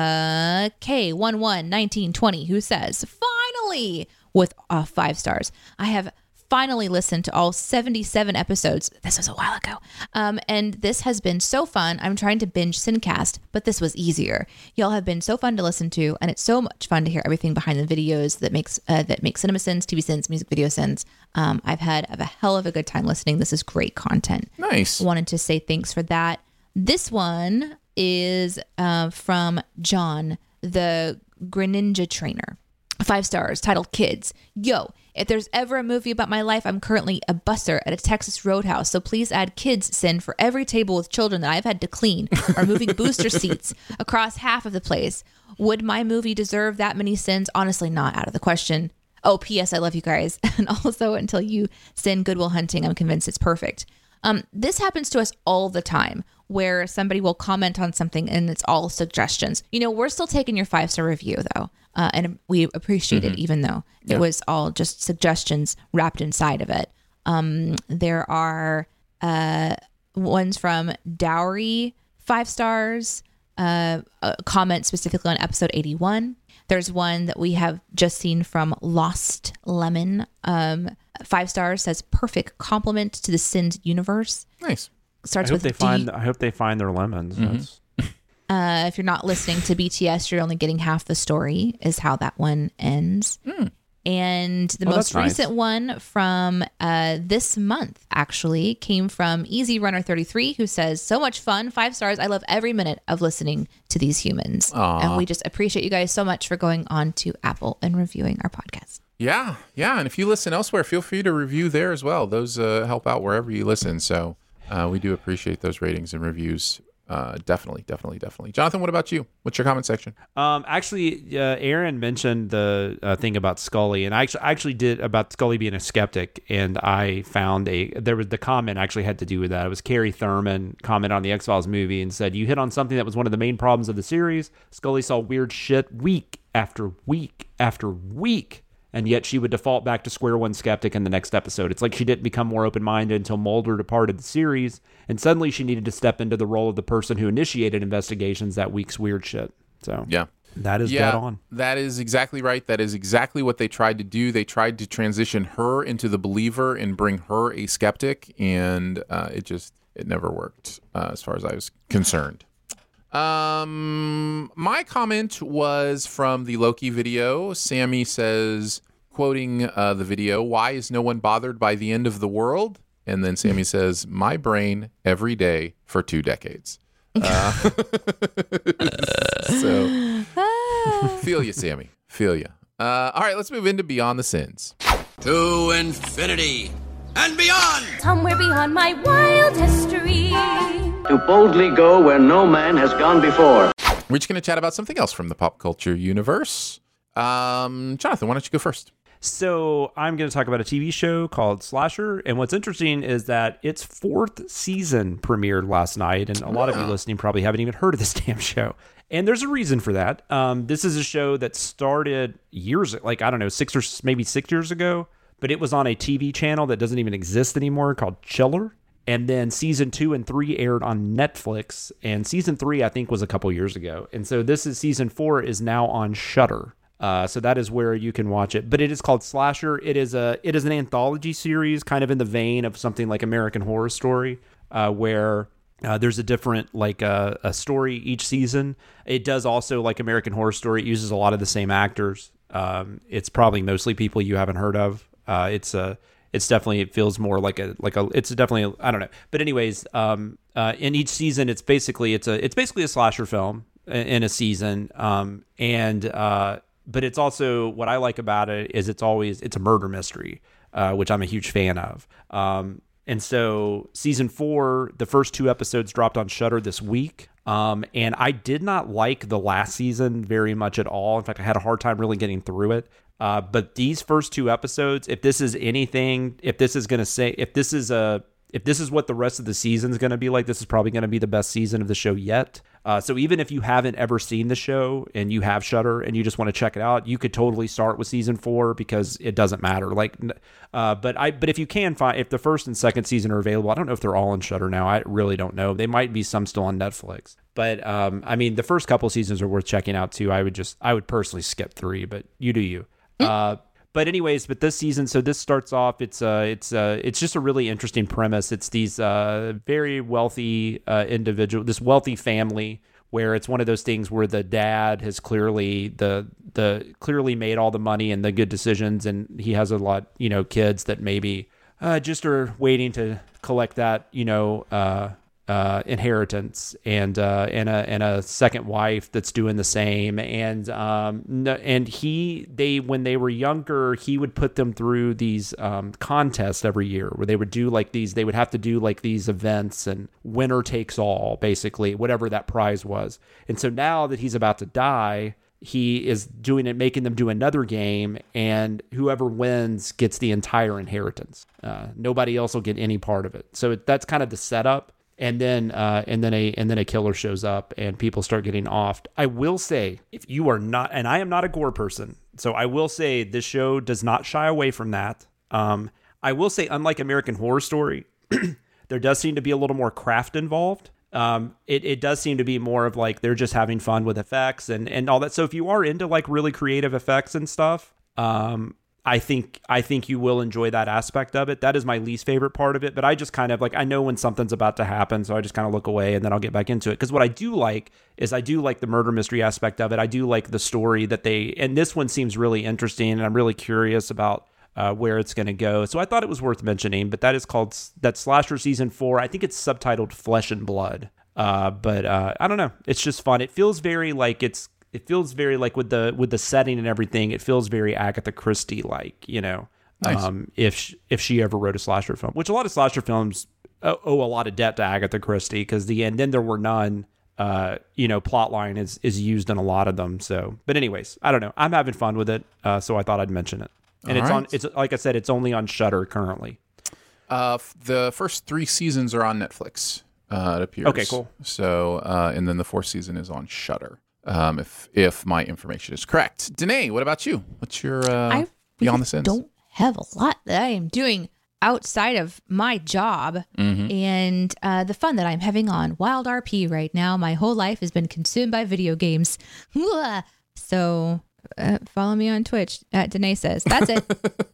K111920, who says, finally, with 5 stars. I have finally listened to all 77 episodes. This was a while ago. And this has been so fun. I'm trying to binge Sincast, but this was easier. Y'all have been so fun to listen to, and it's so much fun to hear everything behind the videos that makes Cinema Sins, TV Sins, Music Video Sins. I've had a hell of a good time listening. This is great content. Nice. Wanted to say thanks for that. This one is from John, the Greninja trainer. 5 stars, titled Kids. Yo, if there's ever a movie about my life, I'm currently a busser at a Texas Roadhouse, so please add Kids sin for every table with children that I've had to clean or moving booster seats across half of the place. Would my movie deserve that many sins? Honestly, not out of the question. Oh, P.S. I love you guys. And also, until you sin Good Will Hunting, I'm convinced it's perfect. This happens to us all the time, where somebody will comment on something and it's all suggestions. We're still taking your 5-star review though. And we appreciate it, even though it was all just suggestions wrapped inside of it. There are ones from Dowry, 5 stars, comment specifically on episode 81. There's one that we have just seen from Lost Lemon. 5 stars, says perfect compliment to the Sins universe. Nice. Starts I with hope they find their lemons. If you're not listening to BTS, you're only getting half the story, is how that one ends. And the most recent one from this month actually came from Easy Runner 33, who says, so much fun, 5 stars. I love every minute of listening to these humans. Aww. And we just appreciate you guys so much for going on to Apple and reviewing our podcast. Yeah. And if you listen elsewhere, feel free to review there as well. Those help out wherever you listen. So we do appreciate those ratings and reviews. Definitely. Jonathan, what about you? What's your comment section? Actually, Aaron mentioned the thing about Scully, and I actually did about Scully being a skeptic, and I found the comment actually had to do with that. It was Carrie Thurman comment on the X-Files movie and said, "You hit on something that was one of the main problems of the series. Scully saw weird shit week after week after week. And yet she would default back to square one skeptic in the next episode. It's like she didn't become more open-minded until Mulder departed the series, and suddenly she needed to step into the role of the person who initiated investigations that week's weird shit." So yeah, that is dead on. That is exactly right. That is exactly what they tried to do. They tried to transition her into the believer and bring her a skeptic, and it never worked as far as I was concerned. My comment was from the Loki video. Sammy says, quoting the video, "Why is no one bothered by the end of the world?" And then Sammy says, "My brain every day for 2 decades." So, feel you, Sammy. Feel you. All right, let's move into Beyond the Sins. To infinity and beyond. Somewhere beyond my wild history. To boldly go where no man has gone before. We're just going to chat about something else from the pop culture universe. Jonathan, why don't you go first? So I'm going to talk about a TV show called Slasher. And what's interesting is that its 4th season premiered last night. And a lot of you listening probably haven't even heard of this damn show. And there's a reason for that. This is a show that started years, 6 years ago. But it was on a TV channel that doesn't even exist anymore called Chiller. And then season 2 and 3 aired on Netflix. And season 3, I think, was a couple years ago. And so season 4 is now on Shudder. So that is where you can watch it. But it is called Slasher. It is an anthology series, kind of in the vein of something like American Horror Story, where there's a different a story each season. It does also, like American Horror Story, it uses a lot of the same actors. It's probably mostly people you haven't heard of. It's definitely, it feels more it's definitely, I don't know. But anyways, in each season, it's basically a slasher film in a season. But it's also, what I like about it is it's a murder mystery, which I'm a huge fan of. And so season 4, the first 2 episodes dropped on Shudder this week. And I did not like the last season very much at all. In fact, I had a hard time really getting through it. But these first 2 episodes, if this is what the rest of the season is going to be like, this is probably going to be the best season of the show yet. So even if you haven't ever seen the show and you have Shudder and you just want to check it out, you could totally start with season 4 because it doesn't matter. But if you can find, if the first and second season are available, I don't know if they're all on Shudder now. I really don't know. They might be some still on Netflix. But the first couple seasons are worth checking out too. I would personally skip 3, but you do you. But anyways, this season, so this starts off, it's just a really interesting premise. It's these very wealthy this wealthy family, where it's one of those things where the dad has clearly clearly made all the money and the good decisions, and he has a lot, kids that maybe just are waiting to collect that, inheritance, and a second wife that's doing the same, and when they were younger, he would put them through these contests every year where they would do they would have to do these events, and winner takes all, basically, whatever that prize was. And so now that he's about to die, he is doing it, making them do another game, and whoever wins gets the entire inheritance. Nobody else will get any part of it. So that's kind of the setup. And then a killer shows up and people start getting offed. I will say, if you are not, and I am not a gore person, so I will say this show does not shy away from that. I will say, unlike American Horror Story, there does seem to be a little more craft involved. It does seem to be more of they're just having fun with effects and all that. So if you are into really creative effects and stuff, I think you will enjoy that aspect of it. That is my least favorite part of it, but I just kind of I know when something's about to happen, so I just kind of look away and then I'll get back into it. Because what I do like is the murder mystery aspect of it. I do like the story and this one seems really interesting, and I'm really curious about where it's going to go. So I thought it was worth mentioning, but that is called Slasher Season 4. I think it's subtitled Flesh and Blood. But I don't know. It's just fun. It feels very with the setting and everything, it feels very Agatha Christie, nice. If she ever wrote a slasher film, which a lot of slasher films owe a lot of debt to Agatha Christie, because and then there were none. Plot line is used in a lot of them. So, but anyways, I don't know. I'm having fun with it, so I thought I'd mention it. And it's like I said, it's only on Shudder currently. The first 3 seasons are on Netflix. It appears. Okay, cool. So, and then the 4th season is on Shudder. If my information is correct. Danae, what about you? What's your Beyond the Sins? Don't have a lot that I am doing outside of my job and the fun that I'm having on Wild RP right now. My whole life has been consumed by video games. So follow me on Twitch at Danae Says. That's it.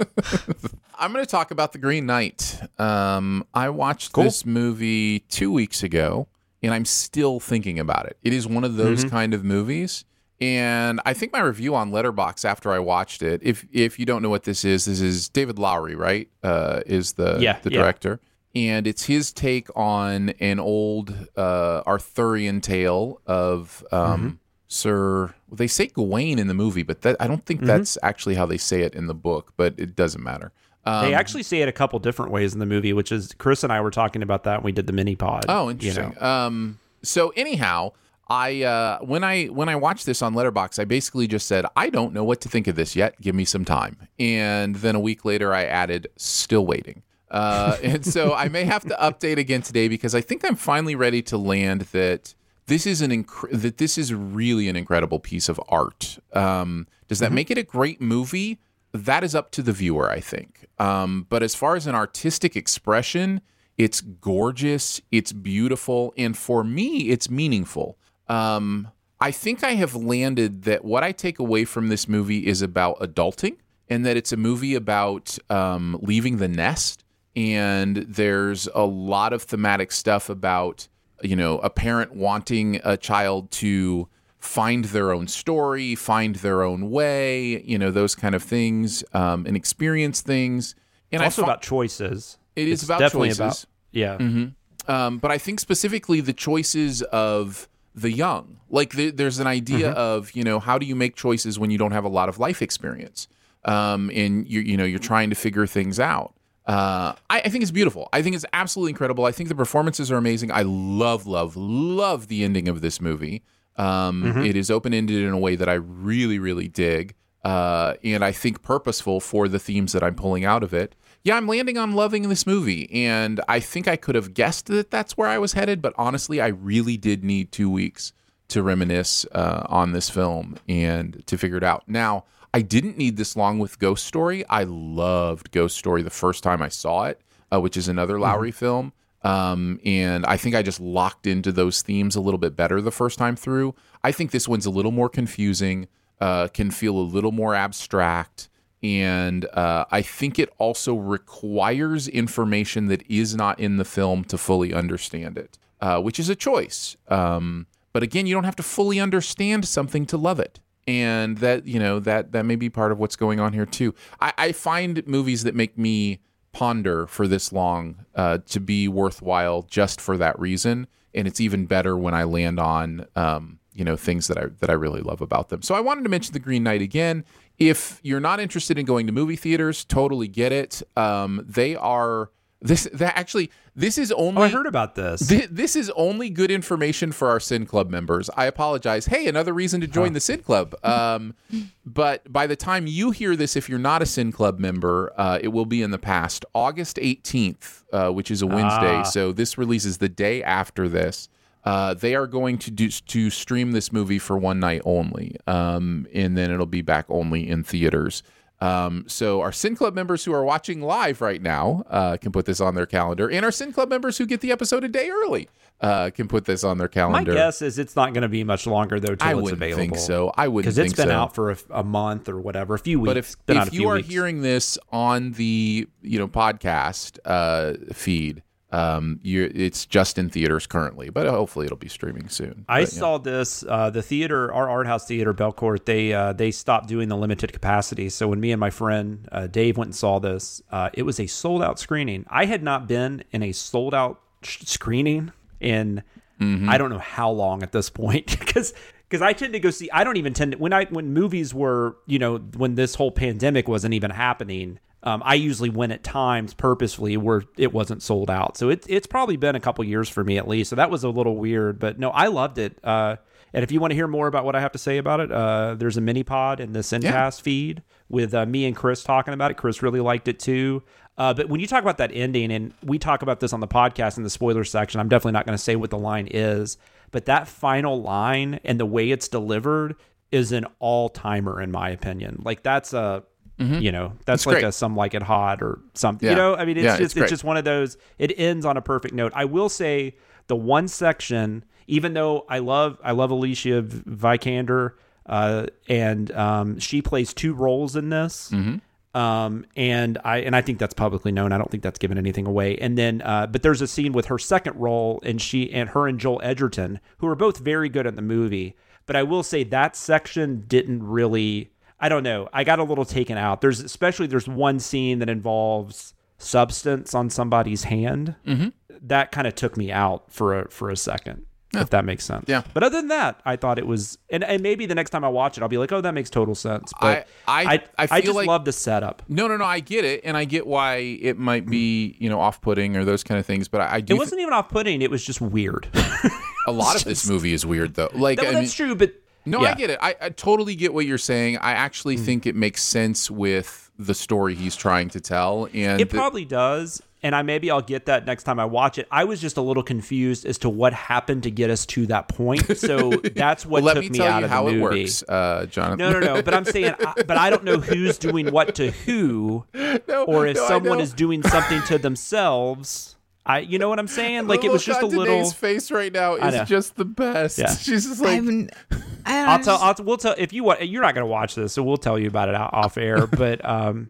I'm going to talk about The Green Knight. I watched this movie 2 weeks ago, and I'm still thinking about it. It is one of those kind of movies. And I think my review on Letterboxd after I watched it, if you don't know what this is David Lowery, right? Is the director. And it's his take on an old Arthurian tale of Sir... Well, they say Gawain in the movie, but I don't think that's actually how they say it in the book, but it doesn't matter. They actually say it a couple different ways in the movie, which is... Chris and I were talking about that when we did the mini pod. Oh, interesting. So anyhow... when I watched this on Letterboxd, I basically just said, I don't know what to think of this yet. Give me some time. And then a week later, I added, still waiting. And so I may have to update again today, because I think I'm finally ready to land that this is this is really an incredible piece of art. Does that make it a great movie? That is up to the viewer, I think. But as far as an artistic expression, it's gorgeous, it's beautiful, and for me, it's meaningful. I think I have landed that what I take away from this movie is about adulting, and that it's a movie about leaving the nest. And there's a lot of thematic stuff about, a parent wanting a child to find their own story, find their own way, those kind of things, and experience things. And it's also about choices. It's about definitely choices. But I think specifically the choices of the young. Like there's an idea of, how do you make choices when you don't have a lot of life experience? And you're trying to figure things out. I think it's beautiful. I think it's absolutely incredible. I think the performances are amazing. I love the ending of this movie. It is open-ended in a way that I really, really dig. And I think purposeful for the themes that I'm pulling out of it. Yeah, I'm landing on loving this movie, and I think I could have guessed that that's where I was headed, but honestly, I really did need 2 weeks to reminisce on this film and to figure it out. Now, I didn't need this long with Ghost Story. I loved Ghost Story the first time I saw it, which is another Lowery film, and I think I just locked into those themes a little bit better the first time through. I think this one's a little more confusing, can feel a little more abstract, and I think it also requires information that is not in the film to fully understand it, which is a choice. But again, you don't have to fully understand something to love it. And that, that may be part of what's going on here too. I find movies that make me ponder for this long to be worthwhile just for that reason. And it's even better when I land on, things that I really love about them. So I wanted to mention The Green Knight again. If you're not interested in going to movie theaters, totally get it. This is only... Oh, I heard about this. This is only good information for our Sin Club members. I apologize. Hey, another reason to join the Sin Club. But by the time you hear this, if you're not a Sin Club member, it will be in the past. August 18th, which is a Wednesday. So this releases the day after this. They are going to stream this movie for one night only, and then it'll be back only in theaters. So our Sin Club members who are watching live right now can put this on their calendar, and our Sin Club members who get the episode a day early can put this on their calendar. My guess is it's not going to be much longer though till it's available. I wouldn't think so. I wouldn't think so. Because it's been out for a month or whatever, a few weeks. But if you are hearing this on the podcast feed, it's just in theaters currently, but hopefully it'll be streaming soon. I saw this the theater, our art house theater, Belcourt. They stopped doing the limited capacity. So when me and my friend Dave went and saw this, it was a sold out screening. I had not been in a sold out screening in I don't know how long at this point, because I tend to go see. I don't even tend to when movies were when this whole pandemic wasn't even happening. I usually went at times purposefully where it wasn't sold out. So it's probably been a couple years for me at least. So that was a little weird, but no, I loved it. And if you want to hear more about what I have to say about it, there's a mini pod in the Sincast feed with me and Chris talking about it. Chris really liked it too. But when you talk about that ending, and we talk about this on the podcast in the spoiler section, I'm definitely not going to say what the line is, but that final line and the way it's delivered is an all-timer in my opinion. Like that's a... You know, that's like a Some Like It Hot or something. Yeah. You know, I mean, it's just one of those. It ends on a perfect note. I will say the one section, even though I love Alicia Vikander, and she plays 2 roles in this. And I think that's publicly known. I don't think that's giving anything away. And then, but there's a scene with her second role, and her and Joel Edgerton, who are both very good in the movie. But I will say that section didn't really. I don't know. I got a little taken out. There's one scene that involves substance on somebody's hand. That kind of took me out for a second, if that makes sense. Yeah. But other than that, I thought it was, and maybe the next time I watch it, I'll be like, oh, that makes total sense. But I just love the setup. No, I get it, and I get why it might be off-putting or those kind of things. But I do. It wasn't even off-putting. It was just weird. A lot of this movie is weird, though. That's true, but. No, yeah. I get it. I totally get what you're saying. I actually think it makes sense with the story he's trying to tell. And it probably does. And I'll get that next time I watch it. I was just a little confused as to what happened to get us to that point. So that's what took me out of the movie. Let me tell you how it works, Jonathan. No. But I'm saying, but I don't know who's doing what to who, or if someone is doing something to themselves. You know what I'm saying? Like it was just a little. Danae's face right now is just the best. Yeah. She's just like. We'll tell if you want. You're not going to watch this, so we'll tell you about it off air. But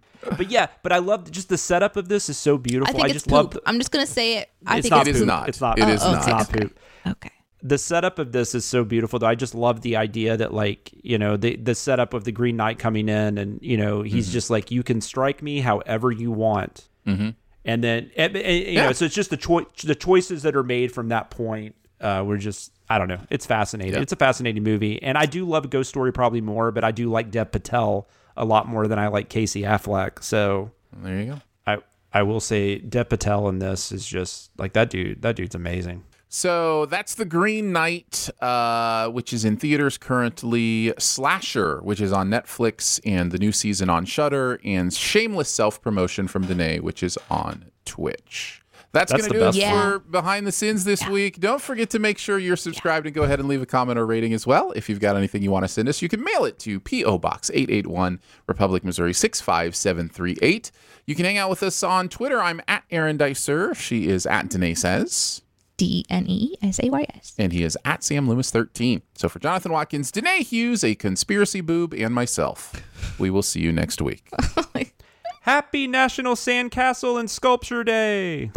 I love just the setup of this is so beautiful. I just love. I'm just going to say it. It's not poop. Okay. The setup of this is so beautiful. Though I just love the idea that the setup of the Green Knight coming in, and he's just like, you can strike me however you want. And then, so it's just the choices that are made from that point were just, I don't know. It's fascinating. Yeah. It's a fascinating movie. And I do love Ghost Story probably more, but I do like Dev Patel a lot more than I like Casey Affleck. So there you go. I will say Dev Patel in this is just like that dude. That dude's amazing. So that's The Green Knight, which is in theaters currently, Slasher, which is on Netflix, and the new season on Shudder, and shameless self-promotion from Danae, which is on Twitch. That's going to do it for Behind the Sins this week. Don't forget to make sure you're subscribed and go ahead and leave a comment or rating as well. If you've got anything you want to send us, you can mail it to P.O. Box 881, Republic, Missouri 65738. You can hang out with us on Twitter. I'm at Aaron Dicer. She is at Danae Says. DNESAYS. And he is at Sam Loomis 13. So for Jonathan Watkins, Danae Hughes, a conspiracy boob, and myself, we will see you next week. Happy National Sandcastle and Sculpture Day.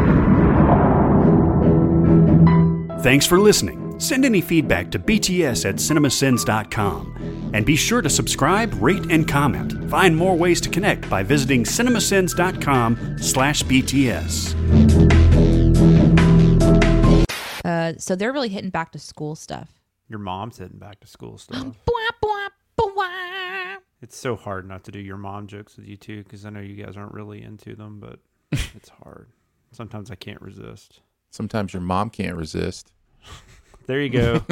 Thanks for listening. Send any feedback to bts@cinemasins.com. And be sure to subscribe, rate, and comment. Find more ways to connect by visiting cinemasins.com/BTS. So they're really hitting back to school stuff. Your mom's hitting back to school stuff. It's so hard not to do your mom jokes with you too, because I know you guys aren't really into them, but it's hard. Sometimes I can't resist. Sometimes your mom can't resist. There you go.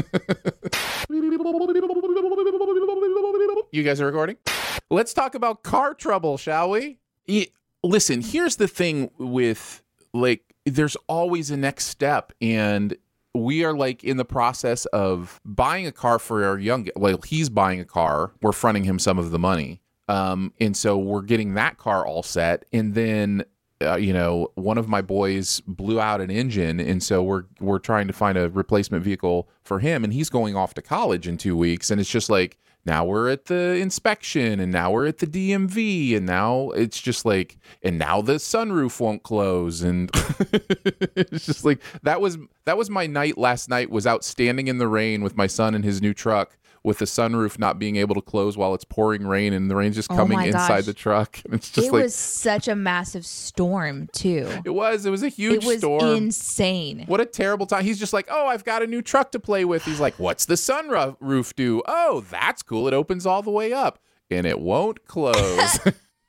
You guys are recording? Let's talk about car trouble, shall we? Listen, here's the thing with, there's always a next step, and we are in the process of buying a car for our he's buying a car. We're fronting him some of the money. And so we're getting that car all set. And then, one of my boys blew out an engine. And so we're trying to find a replacement vehicle for him. And he's going off to college in 2 weeks. And it's just now we're at the inspection, and now we're at the DMV, and now it's just and now the sunroof won't close, and it's just that was my night last night, was out standing in the rain with my son in his new truck with the sunroof not being able to close while it's pouring rain, and the rain's just coming inside the truck, and it's just it was such a massive storm too. It was a huge storm. It was insane. What a terrible time. He's just oh, I've got a new truck to play with. He's what's the sunroof do? Oh, that's cool. It opens all the way up, and it won't close.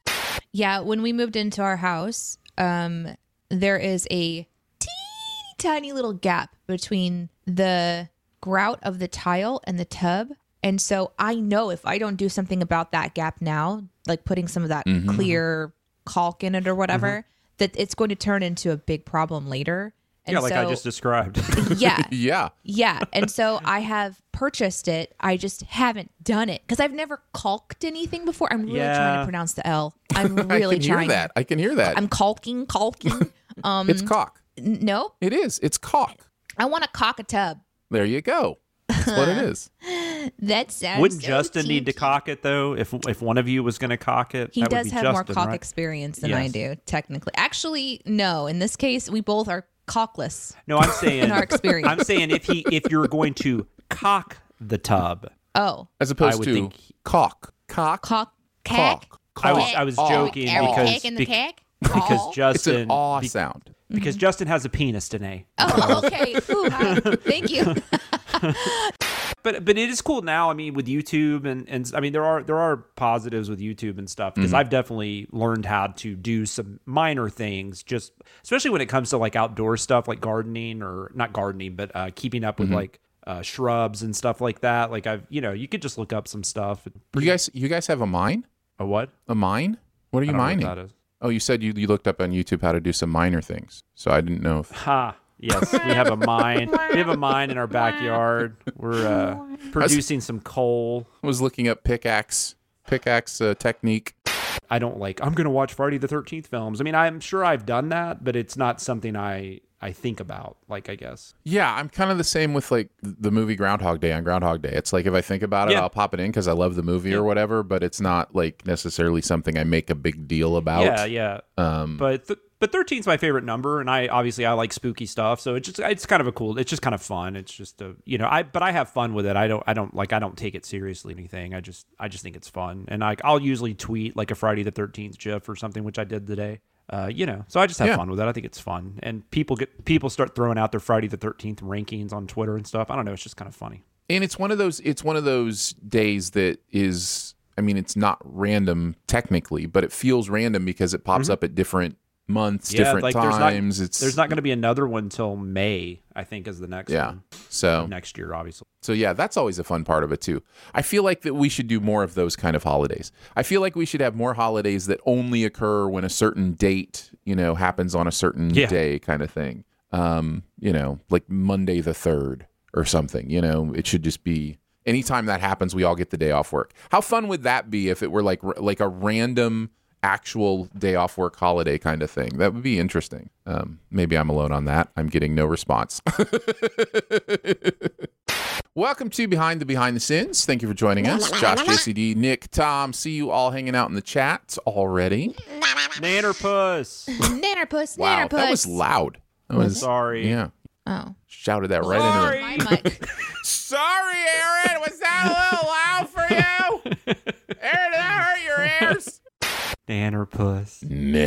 Yeah, when we moved into our house, there is a teeny tiny little gap between the grout of the tile and the tub. And so I know if I don't do something about that gap now, like putting some of that clear caulk in it or whatever, that it's going to turn into a big problem later. And like I just described. Yeah. Yeah. And so I have purchased it. I just haven't done it because I've never caulked anything before. I'm really trying to pronounce the L. I'm really trying. I can hear that. I'm caulking. It's caulk. No. It is. It's caulk. I want to caulk a tub. There you go. That's what it is. That sounds Wouldn't so Justin need to cheeky. caulk it, though? If one of you was going to caulk it? He that would does be have more Justin, caulk right? experience than I do, technically. Actually, no. In this case, we both are caulkless. No, I'm saying in our experience. I'm saying if you're going to caulk the tub. Oh. As opposed to caulk. Caulk. I was joking because Justin. It's an aw sound. Because Justin has a penis, Danae. Oh, okay. Ooh, thank you. But it is cool now. I mean, with YouTube and I mean there are positives with YouTube and stuff because I've definitely learned how to do some minor things, just especially when it comes to like outdoor stuff like gardening or not gardening, but keeping up with like shrubs and stuff like that. Like you could just look up some stuff. You guys have a mine? A what? A mine? What are you mining? Know what that is. Oh, you said you looked up on YouTube how to do some minor things. So I didn't know if... Yes, we have a mine. We have a mine in our backyard. We're producing some coal. I was looking up pickaxe technique. I'm going to watch Friday the 13th films. I mean, I'm sure I've done that, but it's not something I think about, I guess. Yeah, I'm kind of the same with like the movie Groundhog Day on Groundhog Day. It's like if I think about it, I'll pop it in because I love the movie or whatever, but it's not like necessarily something I make a big deal about. Yeah. But 13 is my favorite number, and I like spooky stuff, so it's kind of it's just kind of fun. It's just but I have fun with it. I don't take it seriously or anything. I just think it's fun, and I'll usually tweet like a Friday the 13th GIF or something, which I did today. So I just have fun with it. I think it's fun, and people start throwing out their Friday the 13th rankings on Twitter and stuff. I don't know. It's just kind of funny. And it's one of those days that is, I mean, it's not random technically, but it feels random because it pops up at different months, different times. There's not going to be another one till May, I think, is the next one. So next year, obviously. So yeah, that's always a fun part of it too. I feel like that we should do more of those kind of holidays. I feel like we should have more holidays that only occur when a certain date, happens on a certain day kind of thing. Like Monday the 3rd or something, it should just be anytime that happens, we all get the day off work. How fun would that be if it were like a random actual day off work holiday kind of thing? That would be interesting. Maybe I'm alone on that. I'm getting no response. Welcome to Behind the Sins. Thank you for joining us. Josh, JCD, Nick, Tom. See you all hanging out in the chat already. Nannerpuss. Nannerpuss. Wow, that was loud. Sorry. Yeah. Oh. Shouted that right into the mic. Sorry, Aaron. Was that a little loud for you? Aaron, did that hurt your ears? Nannerpuss.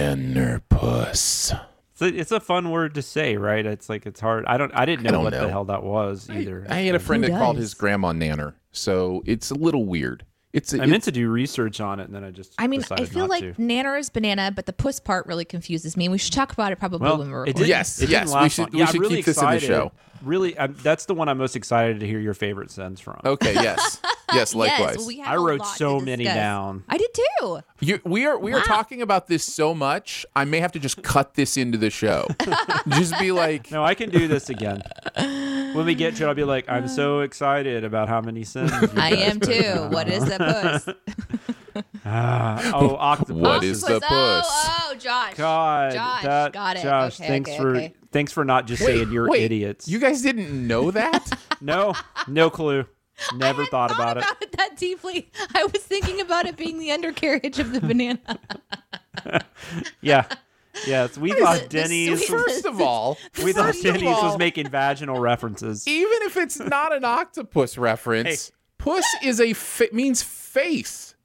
It's a fun word to say, right? It's like it's hard. I didn't know what the hell that was either. I had a friend that called his grandma Nanner, so it's a little weird. I meant to do research on it, and then I feel like nanner is banana, but the puss part really confuses me. We should talk about it probably when we're recording. Yes. We should really keep this in the show. Really, that's the one I'm most excited to hear your favorite sins from. Okay, yes. Yes, likewise. Yes, I wrote so many down. I did too. We are talking about this so much, I may have to just cut this into the show. Just be like... No, I can do this again. When we get to it, I'll be like, I'm so excited about how many sins I am too. What is the puss? Octopus. What is the puss? Oh, Josh. God. Josh, got it. Josh, thanks for not just saying you're idiots. You guys didn't know that? No clue. Never thought about it. That deeply. I was thinking about it being the undercarriage of the banana. Yeah. Yes, we thought Denny's. First of all, was making vaginal references. Even if it's not an octopus reference, puss is means face.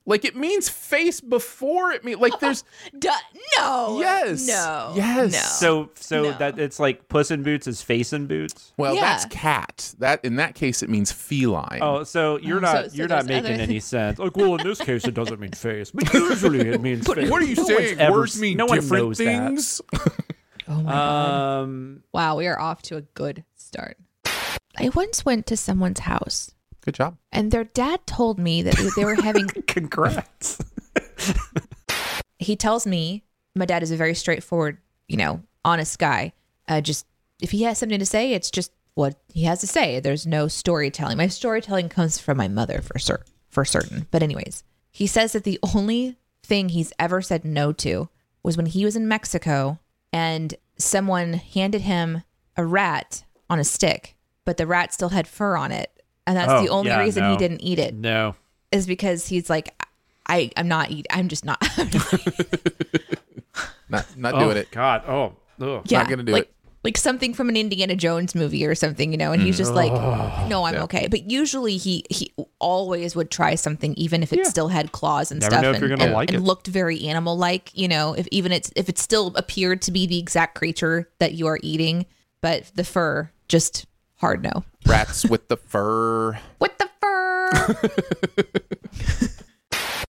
Like it means face before it means like there's no. Yes. No. Yes. No. So that it's like Puss in Boots is face in boots. Well, Yeah. that's cat. That in that case it means feline. Oh, so you're not making any sense. Like, well, in this case it doesn't mean face, but usually it means face. What are you saying? Words mean different things? Oh my god. Wow, we are off to a good start. I once went to someone's house. Good job. And their dad told me that they were having Congrats. He tells me my dad is a very straightforward, honest guy. Just if he has something to say, it's just what he has to say. There's no storytelling. My storytelling comes from my mother for certain. But anyways, he says that the only thing he's ever said no to was when he was in Mexico and someone handed him a rat on a stick, but the rat still had fur on it. And that's the only reason he didn't eat it. No. Is because he's like, I'm not eating. I'm just not. not doing it. God. Oh. Ugh. Yeah, not going to do like, it. Like something from an Indiana Jones movie or something, and he's just like, no, I'm okay. But usually he always would try something, even if it still had claws and Never stuff, know if you're gonna like it. and looked very animal-like. If it still appeared to be the exact creature that you are eating, but the fur, just hard no. Rats with the fur. With the fur.